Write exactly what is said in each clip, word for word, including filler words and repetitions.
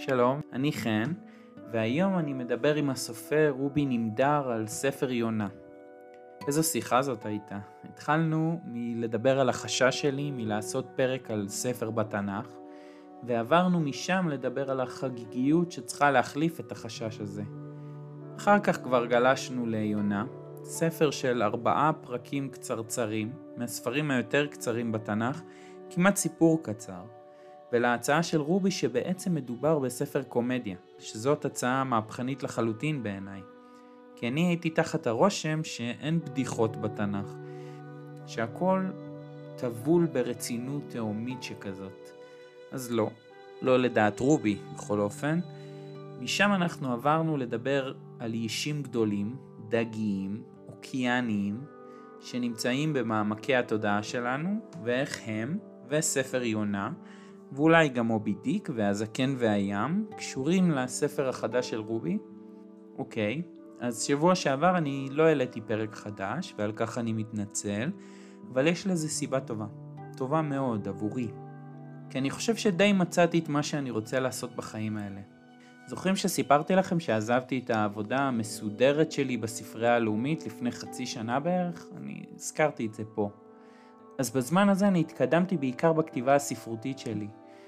שלום, אני חן, והיום אני מדבר עם הסופר רובי נמדר על ספר יונה. איזו שיחה זאת הייתה. התחלנו מלדבר על החשש שלי מלעשות פרק על ספר בתנ"ך, ועברנו משם לדבר על החגיגיות שצריכה להחליף את החשש הזה. אחר כך כבר גלשנו ליונה, ספר של ארבעה פרקים קצרצרים, מהספרים היותר קצרים בתנ"ך, כמעט סיפור קצר. ולהצעה של רובי שבעצם מדובר בספר קומדיה, שזאת הצעה מהפכנית לחלוטין בעיניי. כי אני הייתי תחת הרושם שאין בדיחות בתנ"ך, שהכל טבול ברצינות תאומית שכזאת. אז לא, לא לדעת רובי בכל אופן. משם אנחנו עברנו לדבר על אישים גדולים, דגיים, אוקייניים, שנמצאים במעמקי התודעה שלנו, ואיך הם וספר יונה, ואולי גם מובי דיק והזקן והים, קשורים לספר החדש של רובי. אוקיי, אז שבוע שעבר אני לא העליתי פרק חדש, ועל כך אני מתנצל, אבל יש לזה סיבה טובה. טובה מאוד עבורי. כי אני חושב שדי מצאתי את מה שאני רוצה לעשות בחיים האלה. זוכרים שסיפרתי לכם שעזבתי את העבודה המסודרת שלי בספרייה הלאומית לפני חצי שנה בערך? אני הזכרתי את זה פה. אז בזמן הזה אני התקדמתי בעיקר בכתיבה הספרותית שלי.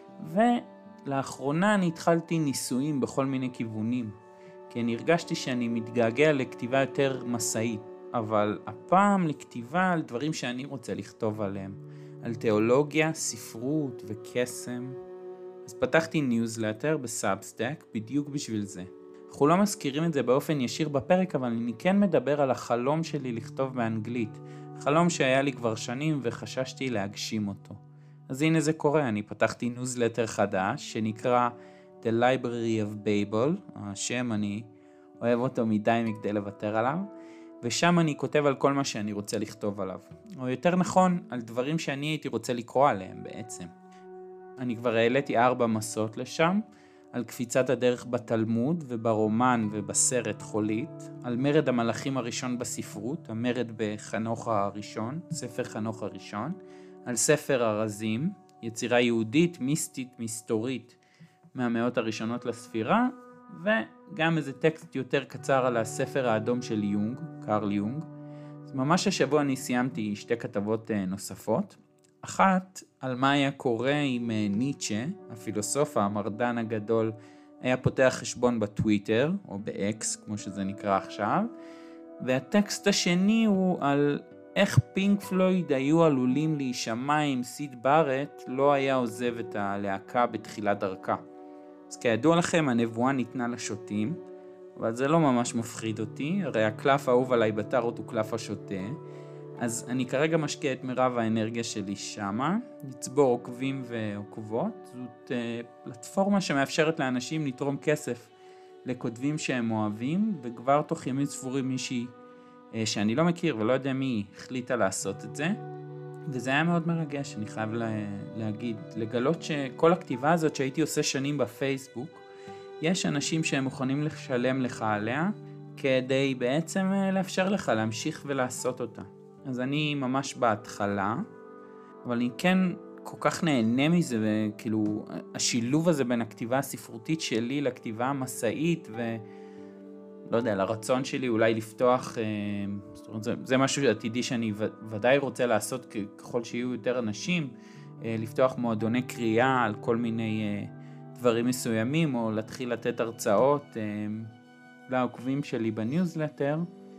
ולאחרונה אני התחלתי ניסויים בכל מיני כיוונים. כי אני הרגשתי שאני מתגעגע לכתיבה יותר מסעית. אבל הפעם לכתיבה על דברים שאני רוצה לכתוב עליהם. על תיאולוגיה, ספרות וקסם. אז פתחתי ניוזלטר בסאבסטק בדיוק בשביל זה. אנחנו לא מזכירים את זה באופן ישיר בפרק, אבל אני כן מדבר על החלום שלי לכתוב באנגלית. חלום שהיה לי כבר שנים וחששתי להגשים אותו. אז הנה זה קורה, אני פתחתי ניוזלטר חדש שנקרא The Library of Babel, השם אני אוהב אותו מדי מכדי לוותר עליו, ושם אני כותב על כל מה שאני רוצה לכתוב עליו. או יותר נכון, על דברים שאני הייתי רוצה לקרוא עליהם בעצם. אני כבר העליתי ארבע מסות לשם, על קפיצת הדרך בתלמוד וברומן ובסרט חולית, על מרד המלאכים הראשון בספרות, המרד בחנוך הראשון, ספר חנוך הראשון, על ספר ארזים, יצירה יהודית, מיסטית, מסתורית, מהמאות הראשונות לספירה, וגם איזה טקסט יותר קצר על הספר האדום של יונג, קרל יונג. אז ממש השבוע אני סיימתי שתי כתבות נוספות, אחת על מה היה קורה אם ניטשה, הפילוסוף המרדן הגדול, היה פותח חשבון בטוויטר, או באקס, כמו שזה נקרא עכשיו, והטקסט השני הוא על איך פינק פלויד היו עלולים להישמע אם סיד בארט לא היה עוזב את הלהקה בתחילת דרכה. אז כידוע לכם, הנבואה ניתנה לשוטים, אבל זה לא ממש מפחיד אותי, הרי הקלף האהוב עליי בטארוט הוא קלף השוטה, אז אני כרגע משקיע את מירב האנרגיה שלי שמה, לצבור עוקבים ועוקבות. זאת uh, פלטפורמה שמאפשרת לאנשים לתרום כסף לכותבים שהם אוהבים, וכבר תוך ימים ספורים מישהי uh, שאני לא מכיר ולא יודע מי החליטה לעשות את זה, וזה היה מאוד מרגש, אני חייב לה, להגיד, לגלות שכל הכתיבה הזאת שהייתי עושה שנים בפייסבוק, יש אנשים שהם מוכנים לשלם לך עליה, כדי בעצם uh, לאפשר לך להמשיך ולעשות אותה. אז אני ממש בהתחלה, אבל אני כן כל כך נהנה מזה, וכאילו השילוב הזה בין הכתיבה הספרותית שלי לכתיבה המסעית, ולא יודע, לרצון שלי אולי לפתוח, זאת אומרת, זה, זה משהו עתידי שאני ודאי רוצה לעשות ככל שיהיו יותר אנשים, לפתוח מועדוני קריאה על כל מיני דברים מסוימים, או להתחיל לתת הרצאות לעוקבים שלי בניוזלטר.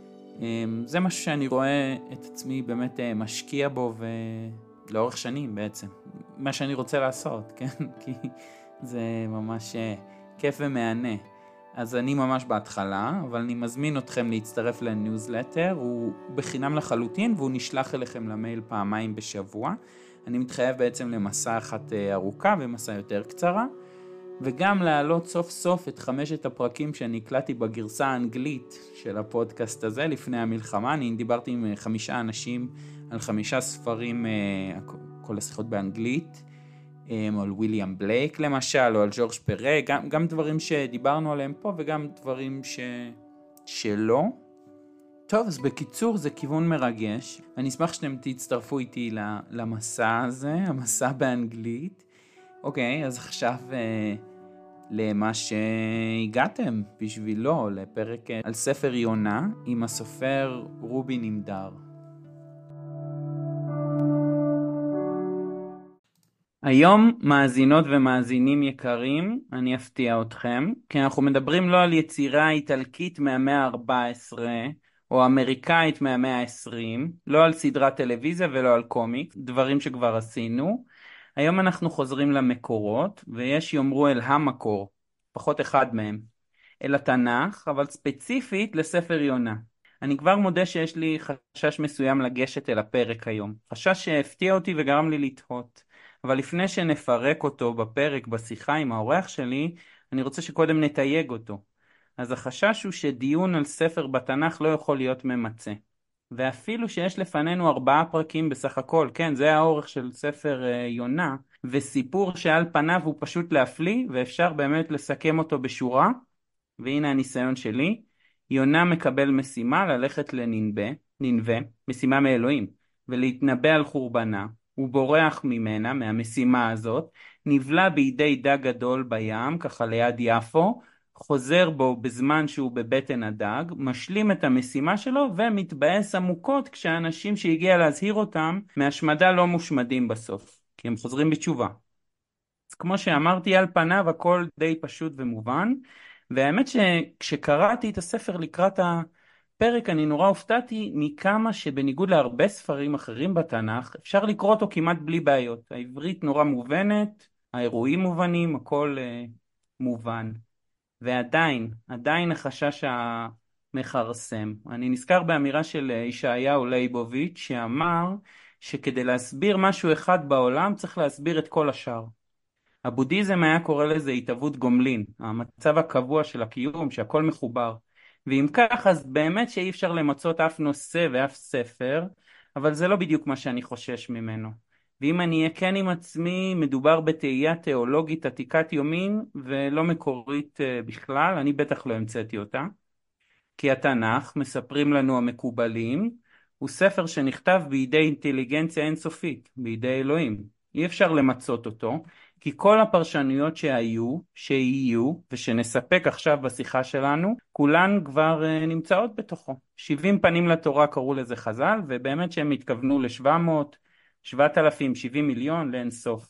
זה משהו שאני רואה את עצמי באמת משקיע בו ולאורך שנים בעצם. מה שאני רוצה לעשות, כן? כי זה ממש כיף ומענה. אז אני ממש בהתחלה, אבל אני מזמין אתכם להצטרף לניוזלטר. הוא בחינם לחלוטין והוא נשלח אליכם למייל פעמיים בשבוע. אני מתחייב בעצם למסע אחת ארוכה ומסע יותר קצרה. וגם להעלות סוף סוף את חמשת הפרקים שאני הקלטתי בגרסה האנגלית של הפודקאסט הזה לפני המלחמה. אני דיברתי עם חמישה אנשים על חמישה ספרים, כל השיחות באנגלית, על וויליאם בלייק למשל, או על ג'ורג' פרה, גם, גם דברים שדיברנו עליהם פה וגם דברים ש... שלא. טוב, אז בקיצור זה כיוון מרגש. אני אשמח שאתם תצטרפו איתי למסע הזה, המסע באנגלית. אוקיי, אז עכשיו למה שהגעתם בשבילו, לפרק על ספר יונה עם הסופר רובי נמדר. היום, מאזינות ומאזינים יקרים, אני אפתיע אתכם, כי אנחנו מדברים לא על יצירה איטלקית מהמאה ה-ארבע עשרה או אמריקאית מהמאה ה-עשרים, לא על סדרת טלוויזיה ולא על קומיקס, דברים שכבר עשינו. היום אנחנו חוזרים למקורות, ויש יאמרו אל המקור, פחות אחד מהם, אל התנ"ך, אבל ספציפית לספר יונה. אני כבר מודה שיש לי חשש מסוים לגשת אל הפרק היום, חשש שהפתיע אותי וגרם לי לתהות. אבל לפני שנפרק אותו בפרק, בשיחה עם האורח שלי, אני רוצה שקודם נתייג אותו. אז החשש הוא שדיון על ספר בתנ"ך לא יכול להיות ממצה. ואפילו שיש לפנינו ארבעה פרקים בסך הכל, כן, זה האורך של ספר יונה, וסיפור שעל פניו הוא פשוט להפליא, ואפשר באמת לסכם אותו בשורה, והנה הניסיון שלי. יונה מקבל משימה ללכת לנינבה, נינבה, משימה מאלוהים, ולהתנבא על חורבנה. הוא בורח ממנה, מהמשימה הזאת, נבלע בידי דג גדול בים, ככה ליד יפו, חוזר בו בזמן שהוא בבטן הדג, משלים את המשימה שלו ומתבאס עמוקות כשאנשים שהגיע להזהיר אותם מהשמדה לא מושמדים בסוף, כי הם חוזרים בתשובה. אז כמו שאמרתי, על פניו הכל די פשוט ומובן, והאמת שכשקראתי את הספר לקראת הפרק אני נורא הופתעתי מכמה שבניגוד להרבה ספרים אחרים בתנ"ך אפשר לקרוא אותו כמעט בלי בעיות. העברית נורא מובנת, האירועים מובנים, הכל uh, מובן. ועדיין, עדיין החשש המחרסם. אני נזכר באמירה של ישעיהו ליבוביץ' שאמר שכדי להסביר משהו אחד בעולם צריך להסביר את כל השאר. הבודהיזם היה קורא לזה התהוות גומלין, המצב הקבוע של הקיום, שהכל מחובר. ואם כך, אז באמת שאי אפשר למצות אף נושא ואף ספר, אבל זה לא בדיוק מה שאני חושש ממנו. ואם אני אהיה כן עם עצמי, מדובר בתהייה תיאולוגית עתיקת יומין, ולא מקורית בכלל, אני בטח לא המצאתי אותה. כי התנ"ך, מספרים לנו המקובלים, הוא ספר שנכתב בידי אינטליגנציה אינסופית, בידי אלוהים. אי אפשר למצות אותו, כי כל הפרשנויות שהיו, שיהיו ושנספק עכשיו בשיחה שלנו, כולן כבר נמצאות בתוכו. שבעים פנים לתורה קראו לזה חז"ל, ובאמת שהם התכוונו ל-שבע מאות, שבעת אלפים, שבעים מיליון, לאין סוף.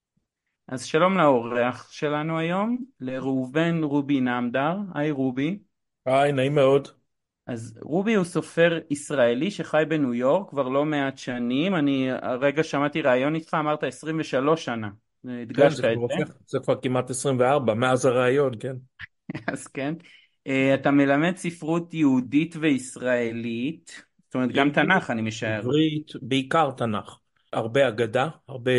אז שלום לאורח שלנו היום, לראובן רובי נמדר. היי רובי. היי, נעים מאוד. אז רובי הוא סופר ישראלי שחי בניו יורק כבר לא מעט שנים. אני הרגע שמעתי ראיון איתך, אמרת עשרים ושלוש שנה. כן, זה הדגשת כבר את זה. הופך, זה כבר כמעט עשרים וארבע, מאז הרעיון, כן. אז כן. אתה מלמד ספרות יהודית וישראלית, זאת אומרת גם עברית, תנ"ך אני משער. עברית, בעיקר תנ"ך. הרבה אגדה, הרבה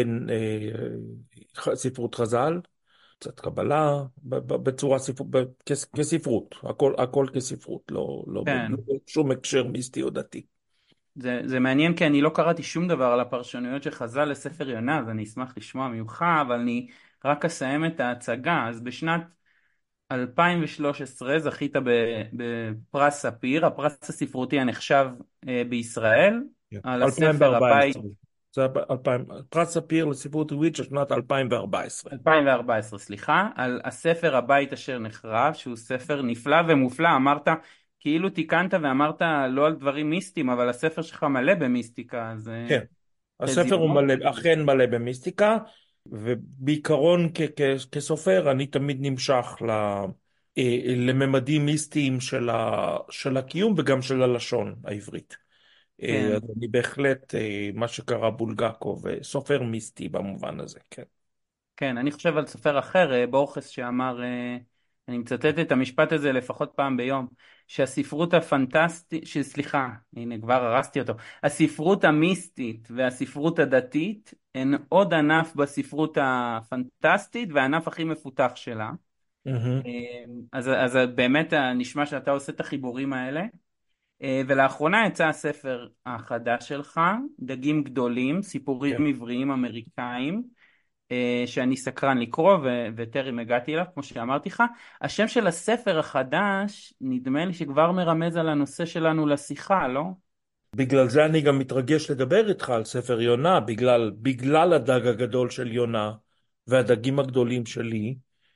אה, ספרות חז"ל, קצת קבלה, ב- ב- בצורה ספרות, ב- כס- כספרות, הכל, הכל כספרות, לא, לא, ב- כן. לא שום הקשר מיסטי או דתי. זה, זה מעניין כי אני לא קראתי שום דבר על הפרשנויות של חז"ל לספר יונה, אז אני אשמח לשמוע ממך, אבל אני רק אסיים את ההצגה. אז בשנת אלפיים ושלוש עשרה זכית ב- בפרס ספיר, הפרס הספרותי הנחשב אה, בישראל, כן. על הספר הבית. אלפיים וארבע עשרה. זה אלפיים, פרס ספיר לספרות יהודית של שנת אלפיים וארבע עשרה. אלפיים וארבע עשרה, סליחה, על הספר הבית אשר נחרב, שהוא ספר נפלא ומופלא. אמרת, כאילו תיקנת ואמרת לא על דברים מיסטיים, אבל הספר שלך מלא במיסטיקה, אז כן. הספר הוא חזיונות. מלא, אכן מלא במיסטיקה, ובעיקרון כ- כ- כסופר אני תמיד נמשך ל, אה, לממדים מיסטיים של, ה, של הקיום וגם של הלשון העברית. אה, כן, אז אני בהחלט, אה, מה שקרא בולגקוב, אה, סופר מיסטי במובן הזה, כן. כן, אני חושב על סופר אחר, אה, בורכס, שאמר, אה, אני מצטט את המשפט הזה לפחות פעם ביום, שהספרות הפנטסטית, סליחה, הנה כבר הרסתי אותו, הספרות המיסטית והספרות הדתית הן עוד ענף בספרות הפנטסטית והענף הכי מפותח שלה. מהמם. אה, אז, אז באמת נשמע שאתה עושה את החיבורים האלה. אה, ולאחרונה יצא הספר החדש שלך, דגים גדולים, כן. סיפורים עבריים אמריקאים, אה, שאני סקרן לקרוא ו- וטרם הגעתי אליו, כמו שאמרתי לך. השם של הספר החדש נדמה לי שכבר מרמז על הנושא שלנו לשיחה, לא? בגלל זה אני גם מתרגש לדבר איתך על ספר יונה, בגלל, בגלל הדג הגדול של יונה והדגים הגדולים שלי.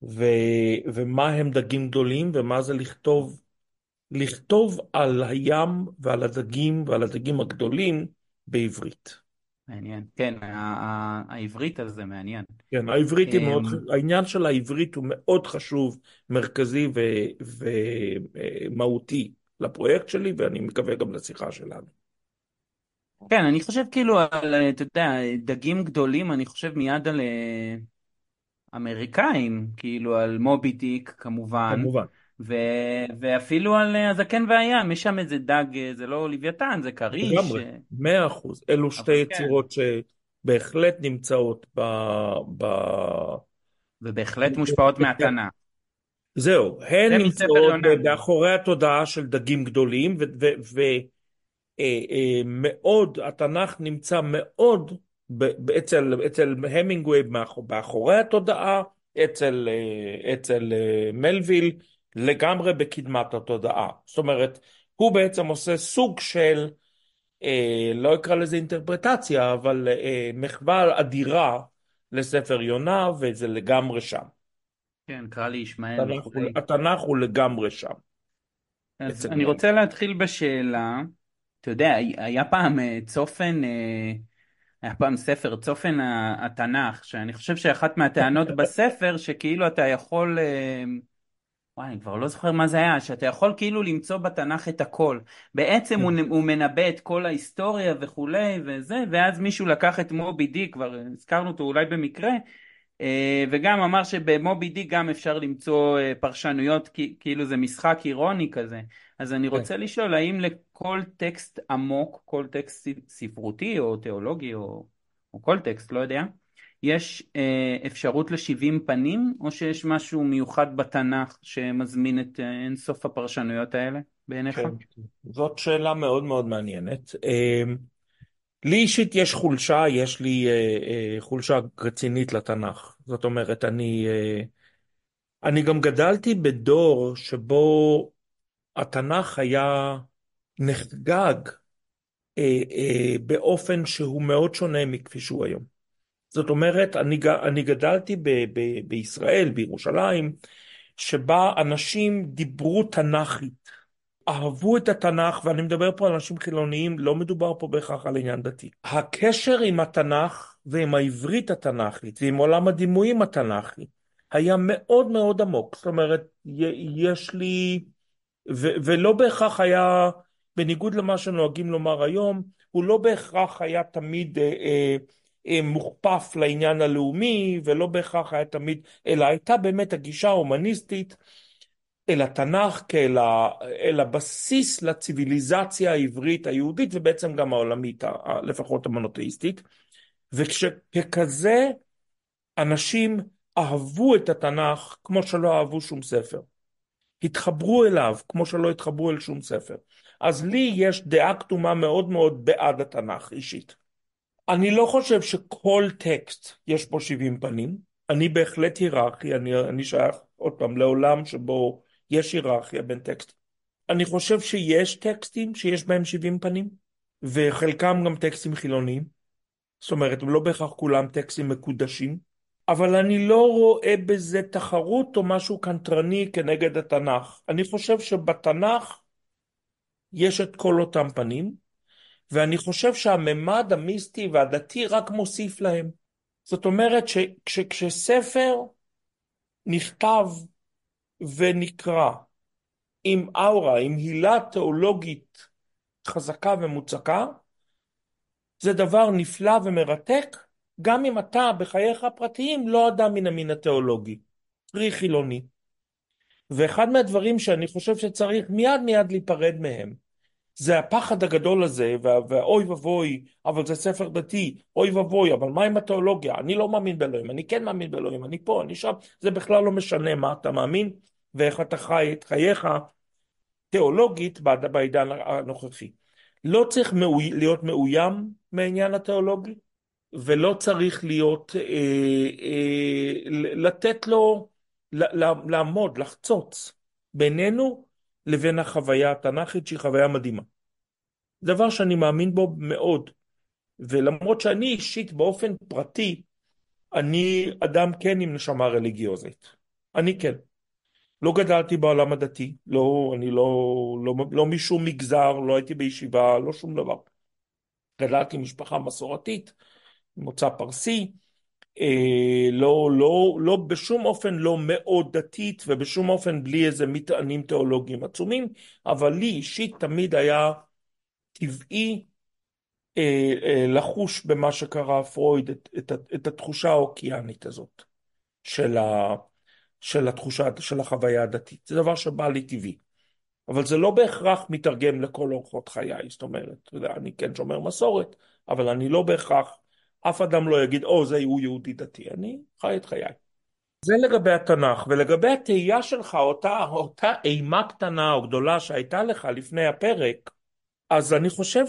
ו, ומה הם דגים גדולים, ומה זה לכתוב, לכתוב על הים ועל הדגים ועל הדגים הגדולים בעברית. מעניין. כן, ה- ה- העברית הזה מעניין. כן, העברית היא מאוד, אמ, העניין של העברית הוא מאוד חשוב, מרכזי ומהותי לפרויקט שלי, ואני מקווה גם לשיחה שלנו. כן, אני חושב כאילו על, אתה יודע, דגים גדולים, אני חושב מיד על אה, אמריקאים, כאילו על מובי דיק כמובן, כמובן. ו, ואפילו על אה, הזקן והים, יש שם איזה דג, אה, זה לא לוויתן, זה כריש, לגמרי, אה, מאה אחוז. אלו שתי אבל כן, יצירות שבהחלט נמצאות ב... ב... ובהחלט מושפעות מהתנ"ך. זהו, הן זה מספר נמצאות יונה. מאחורי התודעה של דגים גדולים, ומאוד, התנ"ך נמצא מאוד ב- אצל, אצל המינגווי מאחורי התודעה, אצל, אה, אצל אה, מלוויל, לגמרי בקדמת התודעה. זאת אומרת, הוא בעצם עושה סוג של, אה, לא אקרא לזה אינטרפרטציה, אבל אה, מחווה אדירה לספר יונה, וזה לגמרי שם. כן, קרא לי ישמעאל התנ"ך הוא, וכולי. התנ"ך הוא לגמרי שם, אז אצל אני מלוויל. רוצה להתחיל בשאלה, אתה יודע, היה פעם אה, צופן, אה, היה פעם ספר צופן ה- התנ"ך, שאני חושב שאחת מהטענות בספר, שכאילו אתה יכול, אה, וואי, אני כבר לא זוכר מה זה היה, שאתה יכול כאילו למצוא בתנ"ך את הכל. בעצם הוא, נ- הוא מנבא את כל ההיסטוריה וכולי וזה, ואז מישהו לקח את מובי דיק, כבר הזכרנו אותו אולי במקרה, אה, וגם אמר שבמובי דיק גם אפשר למצוא אה, פרשנויות, כי- כאילו זה משחק אירוני כזה. אז אני כן. רוצה לשאול, האם לכל טקסט עמוק, כל טקסט ספרותי או תיאולוגי או, או כל טקסט, לא יודע, יש אה, אפשרות לשבעים פנים, או שיש משהו מיוחד בתנ"ך שמזמין את אה, אינסוף הפרשנויות האלה בעיניך? כן, זאת שאלה מאוד מאוד מעניינת. אה, לי אישית יש חולשה, יש לי אה, אה, חולשה רצינית לתנ"ך. זאת אומרת, אני, אה, אני גם גדלתי בדור שבו התנ"ך היה נחגג אה, אה, באופן שהוא מאוד שונה מכפי שהוא היום. זאת אומרת, אני, ג- אני גדלתי ב, ב, בישראל, בירושלים, שבה אנשים דיברו תנ"כית. אהבו את התנ"ך, ואני מדבר פה על אנשים חילוניים, לא מדובר פה בהכרח על עניין דתי. הקשר עם התנ"ך ועם העברית התנ"כית ועם עולם הדימויים התנ"כי היה מאוד מאוד עמוק. זאת אומרת, י- יש לי, ו- ולא בהכרח היה, בניגוד למה שנוהגים לומר היום, הוא לא בהכרח היה תמיד אה, אה, אה, מוכפף לעניין הלאומי, ולא בהכרח היה תמיד, אלא הייתה באמת הגישה ההומניסטית אל התנ"ך כאל ה- אל הבסיס לציוויליזציה העברית היהודית ובעצם גם העולמית, ה- ה- לפחות המונותאיסטית. וככזה אנשים אהבו את התנ"ך כמו שלא אהבו שום ספר. התחברו אליו כמו שלא התחברו אל שום ספר. אז לי יש דעה קדומה מאוד מאוד בעד התנ"ך אישית. אני לא חושב שכל טקסט יש בו שבעים פנים. אני בהחלט היררכי, אני, אני שייך עוד פעם לעולם שבו יש היררכיה בין טקסטים. אני חושב שיש טקסטים שיש בהם שבעים פנים, וחלקם גם טקסטים חילוניים. זאת אומרת, הם לא בהכרח כולם טקסטים מקודשים, אבל אני לא רואה בזה תחרות או משהו קנטרני כנגד התנ"ך. אני חושב שבתנ"ך יש את כל אותם פנים, ואני חושב שהממד המיסטי והדתי רק מוסיף להם. זאת אומרת שכשספר נכתב ונקרא עם אורה, עם הילה תיאולוגית חזקה ומוצקה, זה דבר נפלא ומרתק, גם אם אתה בחייך הפרטיים לא אדם מן המין התיאולוגי, פרי חילוני. ואחד מהדברים שאני חושב שצריך מיד מיד להיפרד מהם, זה הפחד הגדול הזה, וה, והאוי ובוי, אבל זה ספר דתי, אוי ובוי, אבל מה עם התיאולוגיה? אני לא מאמין באלוהים, אני כן מאמין באלוהים, אני פה, אני שם, זה בכלל לא משנה מה אתה מאמין, ואיך אתה חי את חייך תיאולוגית בעד- בעידן הנוכחי. לא צריך מאו, להיות מאוים מהעניין התיאולוגי, ולא צריך להיות, אה, אה, לתת לו, ל- ל- לעמוד, לחצוץ בינינו לבין החוויה התנ"כית שהיא חוויה מדהימה. דבר שאני מאמין בו מאוד, ולמרות שאני אישית באופן פרטי, אני אדם כן עם נשמה רליגיוזית. אני כן. לא גדלתי בעולם הדתי, לא, אני לא, לא, לא משום מגזר, לא הייתי בישיבה, לא שום דבר. גדלתי משפחה מסורתית, מוצא פרסי, אה, לא, לא, לא, בשום אופן לא מאוד דתית, ובשום אופן בלי איזה מטענים תיאולוגיים עצומים, אבל לי אישית תמיד היה טבעי אה, אה, לחוש במה שקרא פרויד את, את, את התחושה האוקיינית הזאת של, ה, של התחושה, של החוויה הדתית. זה דבר שבא לי טבעי. אבל זה לא בהכרח מתרגם לכל אורחות חיי, זאת אומרת, אתה יודע, אני כן שומר מסורת, אבל אני לא בהכרח, אף אדם לא יגיד, או, זה הוא יהודי דתי, אני חי את חיי. זה לגבי התנ"ך, ולגבי התהייה שלך, אותה, אותה אימה קטנה או גדולה שהייתה לך לפני הפרק, אז אני חושב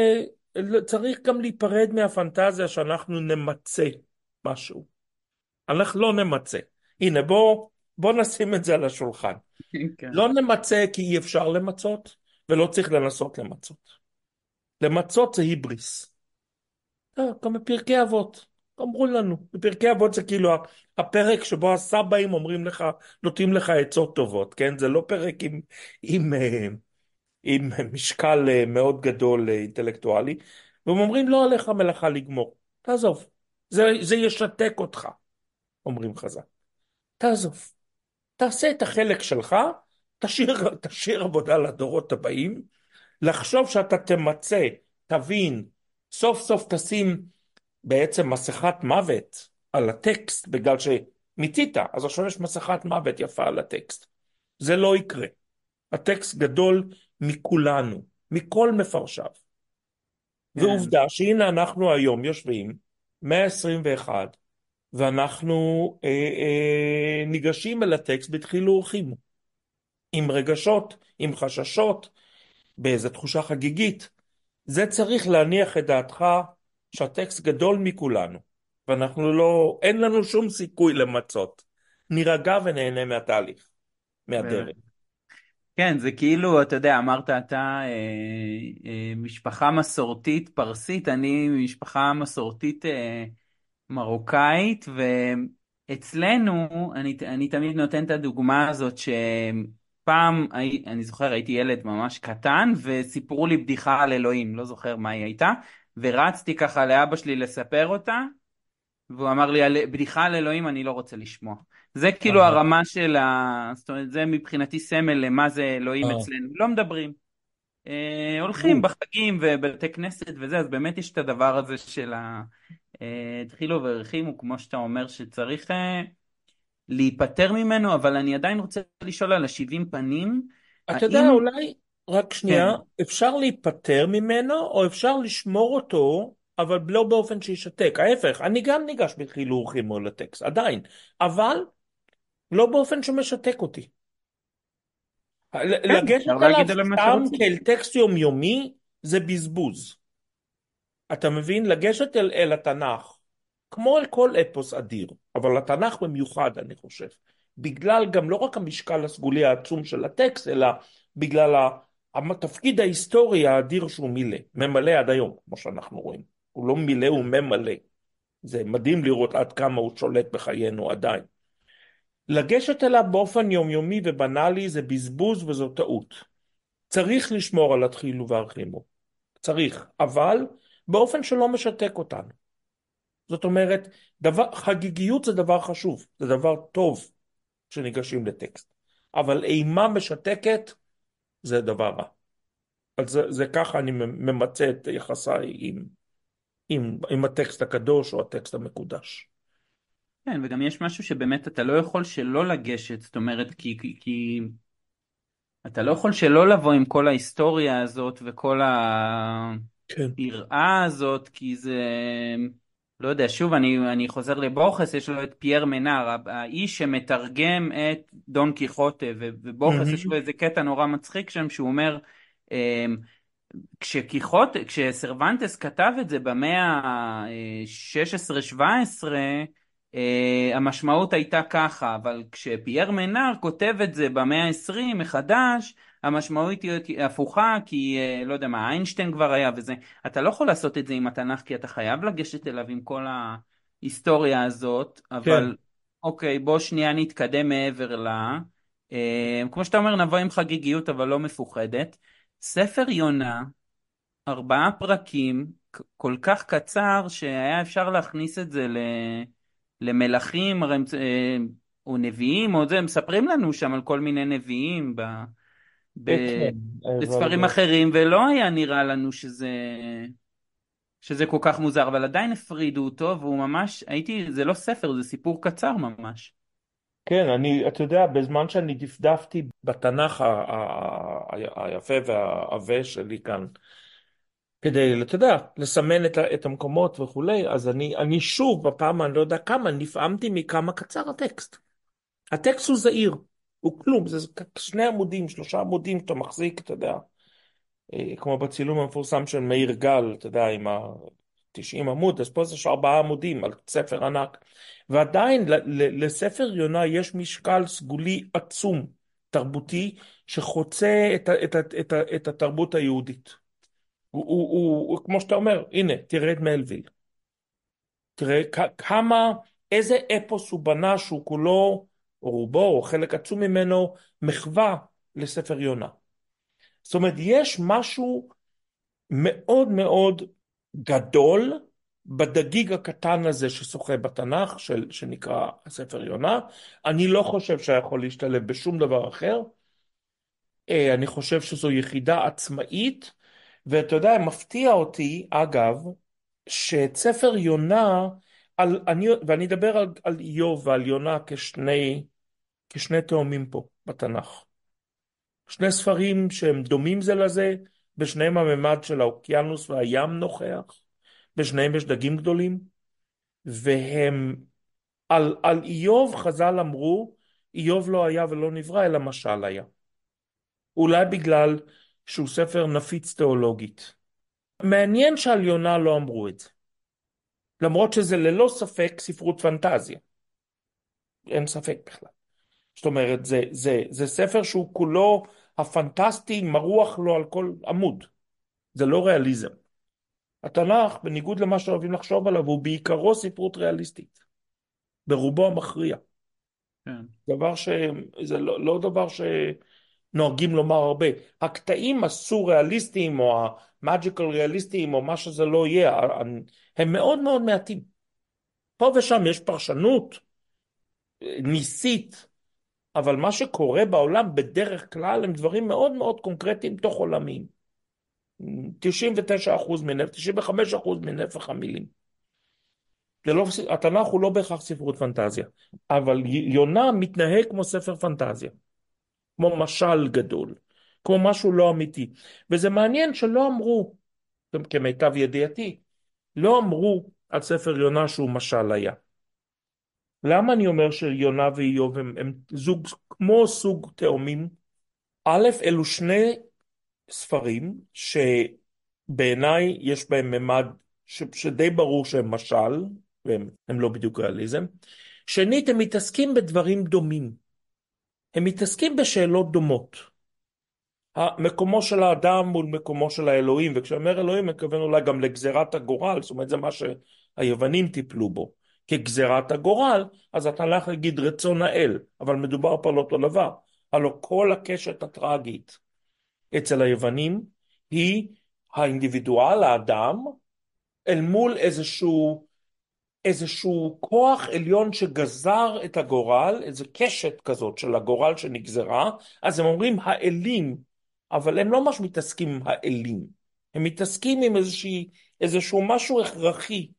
שצריך גם להיפרד מהפנטזיה שאנחנו נמצא משהו. אנחנו לא נמצא. הנה, בוא, בוא נשים את זה על השולחן. כן. לא נמצא כי אי אפשר למצות, ולא צריך לנסות למצות. למצות זה היבריס. אה, גם בפרקי אבות, אמרו לנו. בפרקי אבות זה כאילו הפרק שבו הסבאים אומרים לך, נותנים לך עצות טובות, כן? זה לא פרק עם, עם, אה, עם משקל אה, מאוד גדול אה, אינטלקטואלי, והם אומרים, לא עליך מלאכה לגמור. תעזוב. זה, זה ישתק אותך, אומרים חז"ל. תעזוב. תעשה את החלק שלך, תשאיר, תשאיר עבודה לדורות הבאים, לחשוב שאתה תמצא, תבין, סוף סוף תשים בעצם מסכת מוות על הטקסט, בגלל שמיצית, אז עכשיו יש מסכת מוות יפה על הטקסט. זה לא יקרה. הטקסט גדול מכולנו, מכל מפרשיו. כן. ועובדה שהנה אנחנו היום יושבים, מאה עשרים ואחת, ואנחנו אה, אה, ניגשים אל הטקסט בתחילו ורחימו, עם רגשות, עם חששות, באיזו תחושה חגיגית. זה צריך להניח את דעתך שהטקסט גדול מכולנו, ואנחנו לא, אין לנו שום סיכוי למצות. נירגע ונהנה מהתהליך, מהדרך. כן, זה כאילו, אתה יודע, אמרת אתה אה, אה, משפחה מסורתית פרסית, אני משפחה מסורתית אה, מרוקאית, ואצלנו, אני, אני תמיד נותן את הדוגמה הזאת שפעם, הי- אני זוכר, הייתי ילד ממש קטן, וסיפרו לי בדיחה על אלוהים, לא זוכר מה היא הייתה, ורצתי ככה לאבא שלי לספר אותה, והוא אמר לי, "על- בדיחה על אלוהים אני לא רוצה לשמוע." זה כאילו אה, הרמה של ה... זאת אומרת, זה מבחינתי סמל למה זה אלוהים אה, אצלנו. לא מדברים. אה, הולכים ברור. בחגים ובבתי כנסת וזה, אז באמת יש את הדבר הזה של ה... אה, התחילו והרחימו, כמו שאתה אומר, שצריך אה, להיפטר ממנו, אבל אני עדיין רוצה לשאול על השבעים פנים, אתה יודע, האם... אולי, רק כן, שנייה, אפשר להיפטר ממנו, או אפשר לשמור אותו, אבל לא באופן שישתק. ההפך, אני גם ניגש בתחילו ורחימו לטקסט, עדיין, אבל לא באופן שמשתק אותי. כן, לגשת אפשר אליו להגיד עליו מה סתם שרוצים. כאל טקסט יומיומי זה בזבוז. אתה מבין? לגשת אל, אל התנ"ך, כמו אל כל אפוס אדיר, אבל התנ"ך במיוחד, אני חושב, בגלל גם לא רק המשקל הסגולי העצום של הטקסט, אלא בגלל ה- התפקיד ההיסטורי האדיר שהוא מילא, ממלא עד היום, כמו שאנחנו רואים. הוא לא מילא, הוא ממלא. זה מדהים לראות עד כמה הוא שולט בחיינו עדיין. לגשת אליו באופן יומיומי ובנאלי זה בזבוז וזו טעות. צריך לשמור על התחילו והרחימו. צריך, אבל באופן שלא משתק אותנו. זאת אומרת, דבר, חגיגיות זה דבר חשוב, זה דבר טוב שניגשים לטקסט. אבל אימה משתקת זה דבר רע. אז זה, זה ככה אני ממצה את יחסיי עם, עם, עם הטקסט הקדוש או הטקסט המקודש. כן, וגם יש משהו שבאמת אתה לא יכול שלא לגשת, זאת אומרת, כי, כי, כי אתה לא יכול שלא לבוא עם כל ההיסטוריה הזאת וכל כן. היראה הזאת, כי זה, לא יודע, שוב, אני, אני חוזר לבורכס, יש לו את פייר מנר, האיש שמתרגם את דון קיחוטה, ו- ובורכס יש לו מהמם. איזה קטע נורא מצחיק שם, שהוא אומר, אמ, כשקיחוט, כשסרבנטס כתב את זה במאה ה-שש עשרה שבע עשרה, אה, המשמעות הייתה ככה, אבל כשפייר מנר כותב את זה במאה ה-עשרים מחדש, המשמעות היא הפוכה, כי אה, לא יודע מה, איינשטיין כבר היה וזה. אתה לא יכול לעשות את זה עם התנ"ך, כי אתה חייב לגשת אליו עם כל ההיסטוריה הזאת, כן. אבל אוקיי, בוא שנייה נתקדם מעבר ל... אה, כמו שאתה אומר, נבוא עם חגיגיות אבל לא מפוחדת. ספר יונה, ארבעה פרקים, כ- כל כך קצר שהיה אפשר להכניס את זה ל... למלכים, הרי הם, אה, או נביאים, או זה, הם מספרים לנו שם על כל מיני נביאים ב... ב... אה, כן, אבל בספרים אחרים, ולא היה נראה לנו שזה... שזה כל כך מוזר, אבל עדיין הפרידו אותו, והוא ממש, הייתי, זה לא ספר, זה סיפור קצר ממש. כן, אני, אתה יודע, בזמן שאני דפדפתי בתנ"ך ה- ה- ה- היפה והעבה שלי כאן, כדי, אתה יודע, לסמן את, ה- את המקומות וכולי, אז אני, אני שוב, בפעם אני לא יודע כמה, נפעמתי מכמה קצר הטקסט. הטקסט הוא זעיר, הוא כלום, זה שני עמודים, שלושה עמודים שאתה מחזיק, אתה יודע, אה, כמו בצילום המפורסם של מאיר גל, אתה יודע, עם ה-תשעים עמוד, אז פה זה ארבעה עמודים על ספר ענק. ועדיין ל- ל- לספר יונה יש משקל סגולי עצום, תרבותי, שחוצה את, ה- את, ה- את, ה- את התרבות היהודית. הוא, הוא, הוא, הוא, כמו שאתה אומר, הנה, תראה את מלוויל. תראה כ- כמה, איזה אפוס הוא בנה שהוא כולו, או רובו, או חלק עצום ממנו, מחווה לספר יונה. זאת אומרת, יש משהו מאוד מאוד גדול בדגיג הקטן הזה ששוחה בתנ"ך, של, שנקרא הספר יונה. אני לא חושב שיכול להשתלב בשום דבר אחר. אה, אני חושב שזו יחידה עצמאית, ואתה יודע, מפתיע אותי, אגב, שאת ספר יונה, על, אני, ואני אדבר על, על איוב ועל יונה כשני, כשני תאומים פה בתנ"ך. שני ספרים שהם דומים זה לזה, בשניהם הממד של האוקיינוס והים נוכח, בשניהם יש דגים גדולים, והם, על, על איוב חז"ל אמרו, איוב לא היה ולא נברא, אלא משל היה. אולי בגלל שהוא ספר נפיץ תיאולוגית. מעניין שעל יונה לא אמרו את זה, למרות שזה ללא ספק ספרות פנטזיה, אין ספק בכלל. זאת אומרת, זה, זה, זה ספר שהוא כולו הפנטסטי מרוח לו על כל עמוד, זה לא ריאליזם. התנ"ך, בניגוד למה שאוהבים לחשוב עליו, הוא בעיקרו ספרות ריאליסטית, ברובו המכריע. כן. דבר ש... זה לא, לא דבר שנוהגים לומר הרבה. הקטעים הסוריאליסטיים או המאג'יקל ריאליסטיים או מה שזה לא יהיה, הם מאוד מאוד מעטים. פה ושם יש פרשנות ניסית, אבל מה שקורה בעולם בדרך כלל הם דברים מאוד מאוד קונקרטיים תוך עולמיים. תשעים ותשע אחוז מנפח, תשעים וחמישה אחוז מנפח המילים. זה לא, התנ"ך הוא לא בהכרח ספרות פנטזיה, אבל יונה מתנהג כמו ספר פנטזיה, כמו משל גדול, כמו משהו לא אמיתי. וזה מעניין שלא אמרו, כמיטב ידיעתי, לא אמרו על ספר יונה שהוא משל היה. למה אני אומר שיונה ואיוב הם, הם זוג, כמו סוג תאומים? א', אלו שני ספרים שבעיניי יש בהם ממד ש, שדי ברור שהם משל, והם הם לא בדיוק ריאליזם. שנית, הם מתעסקים בדברים דומים. הם מתעסקים בשאלות דומות. מקומו של האדם מול מקומו של האלוהים, וכשאני אומר אלוהים, אני מתכוון אולי גם לגזירת הגורל, זאת אומרת, זה מה שהיוונים טיפלו בו. כגזירת הגורל, אז אתה הולך להגיד רצון האל, אבל מדובר פה על אותו דבר. הלוא כל הקשת הטרגית אצל היוונים היא האינדיבידואל, האדם, אל מול איזשהו, איזשהו כוח עליון שגזר את הגורל, איזו קשת כזאת של הגורל שנגזרה, אז הם אומרים האלים, אבל הם לא ממש מתעסקים עם האלים, הם מתעסקים עם איזושהי, איזשהו משהו הכרחי,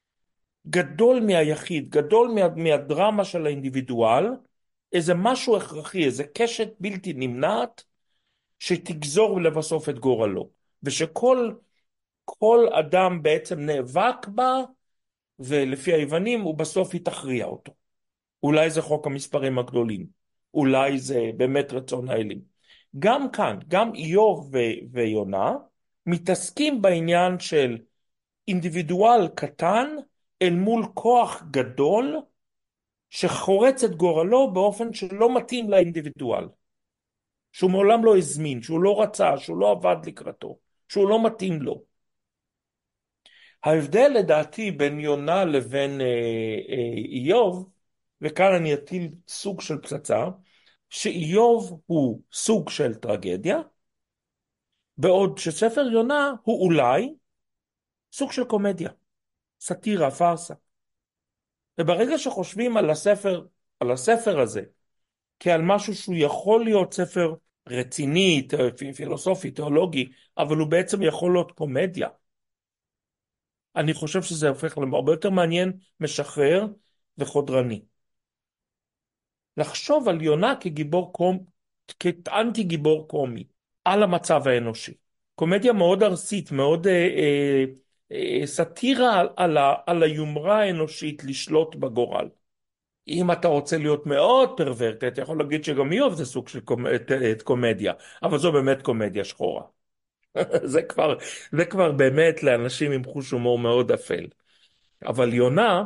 גדול מהיחיד, גדול מה, מהדרמה של האינדיבידואל, איזה משהו הכרחי, איזה קשת בלתי נמנעת, שתגזור לבסוף את גורלו, ושכל כל אדם בעצם נאבק בה, ולפי היוונים הוא בסוף היא תכריע אותו. אולי זה חוק המספרים הגדולים, אולי זה באמת רצון האלים. גם כאן, גם איוב ו- ויונה, מתעסקים בעניין של אינדיבידואל קטן, אל מול כוח גדול, שחורץ את גורלו באופן שלא מתאים לאינדיבידואל. שהוא מעולם לא הזמין, שהוא לא רצה, שהוא לא עבד לקראתו, שהוא לא מתאים לו. ההבדל לדעתי בין יונה לבין אה, אה, איוב, וכאן אני אטיל סוג של פצצה, שאיוב הוא סוג של טרגדיה, בעוד שספר יונה הוא אולי סוג של קומדיה, סאטירה, פארסה. וברגע שחושבים על הספר, על הספר הזה, כעל משהו שהוא יכול להיות ספר רציני, פילוסופי, תיאולוגי, אבל הוא בעצם יכול להיות קומדיה, אני חושב שזה הופך להרבה יותר מעניין, משחרר וחודרני. לחשוב על יונה כגיבור קום, כאנטי גיבור קומי, על המצב האנושי. קומדיה מאוד ארסית, מאוד אה, אה, אה, סאטירה על, על, ה, על היומרה האנושית לשלוט בגורל. אם אתה רוצה להיות מאוד פרוורט, אתה יכול להגיד שגם איוב זה סוג של קומ... את, את קומדיה, אבל זו באמת קומדיה שחורה. זה כבר, זה כבר באמת לאנשים עם חוש הומור מאוד אפל. אבל יונה,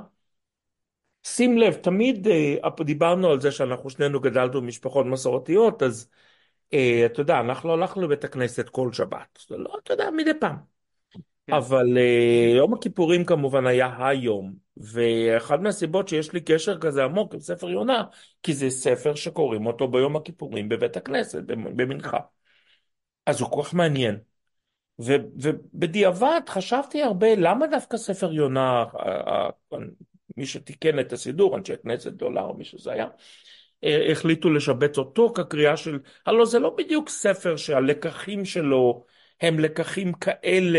שים לב, תמיד אה, דיברנו על זה שאנחנו שנינו גדלנו במשפחות מסורתיות, אז אה, אתה יודע, אנחנו לא הלכנו לבית הכנסת כל שבת, זה לא, אתה יודע, מדי פעם. כן. אבל אה, יום הכיפורים כמובן היה היום, ואחת מהסיבות שיש לי קשר כזה עמוק עם ספר יונה, כי זה ספר שקוראים אותו ביום הכיפורים בבית הכנסת, במנחה. אז הוא כל כך מעניין. ו, ובדיעבד חשבתי הרבה, למה דווקא ספר יונה, ה- ה- מי שתיקן את הסידור, אנשי כנסת גדולה או מי שזה היה, אה, החליטו לשבץ אותו כקריאה של, הלוא זה לא בדיוק ספר שהלקחים שלו הם לקחים כאלה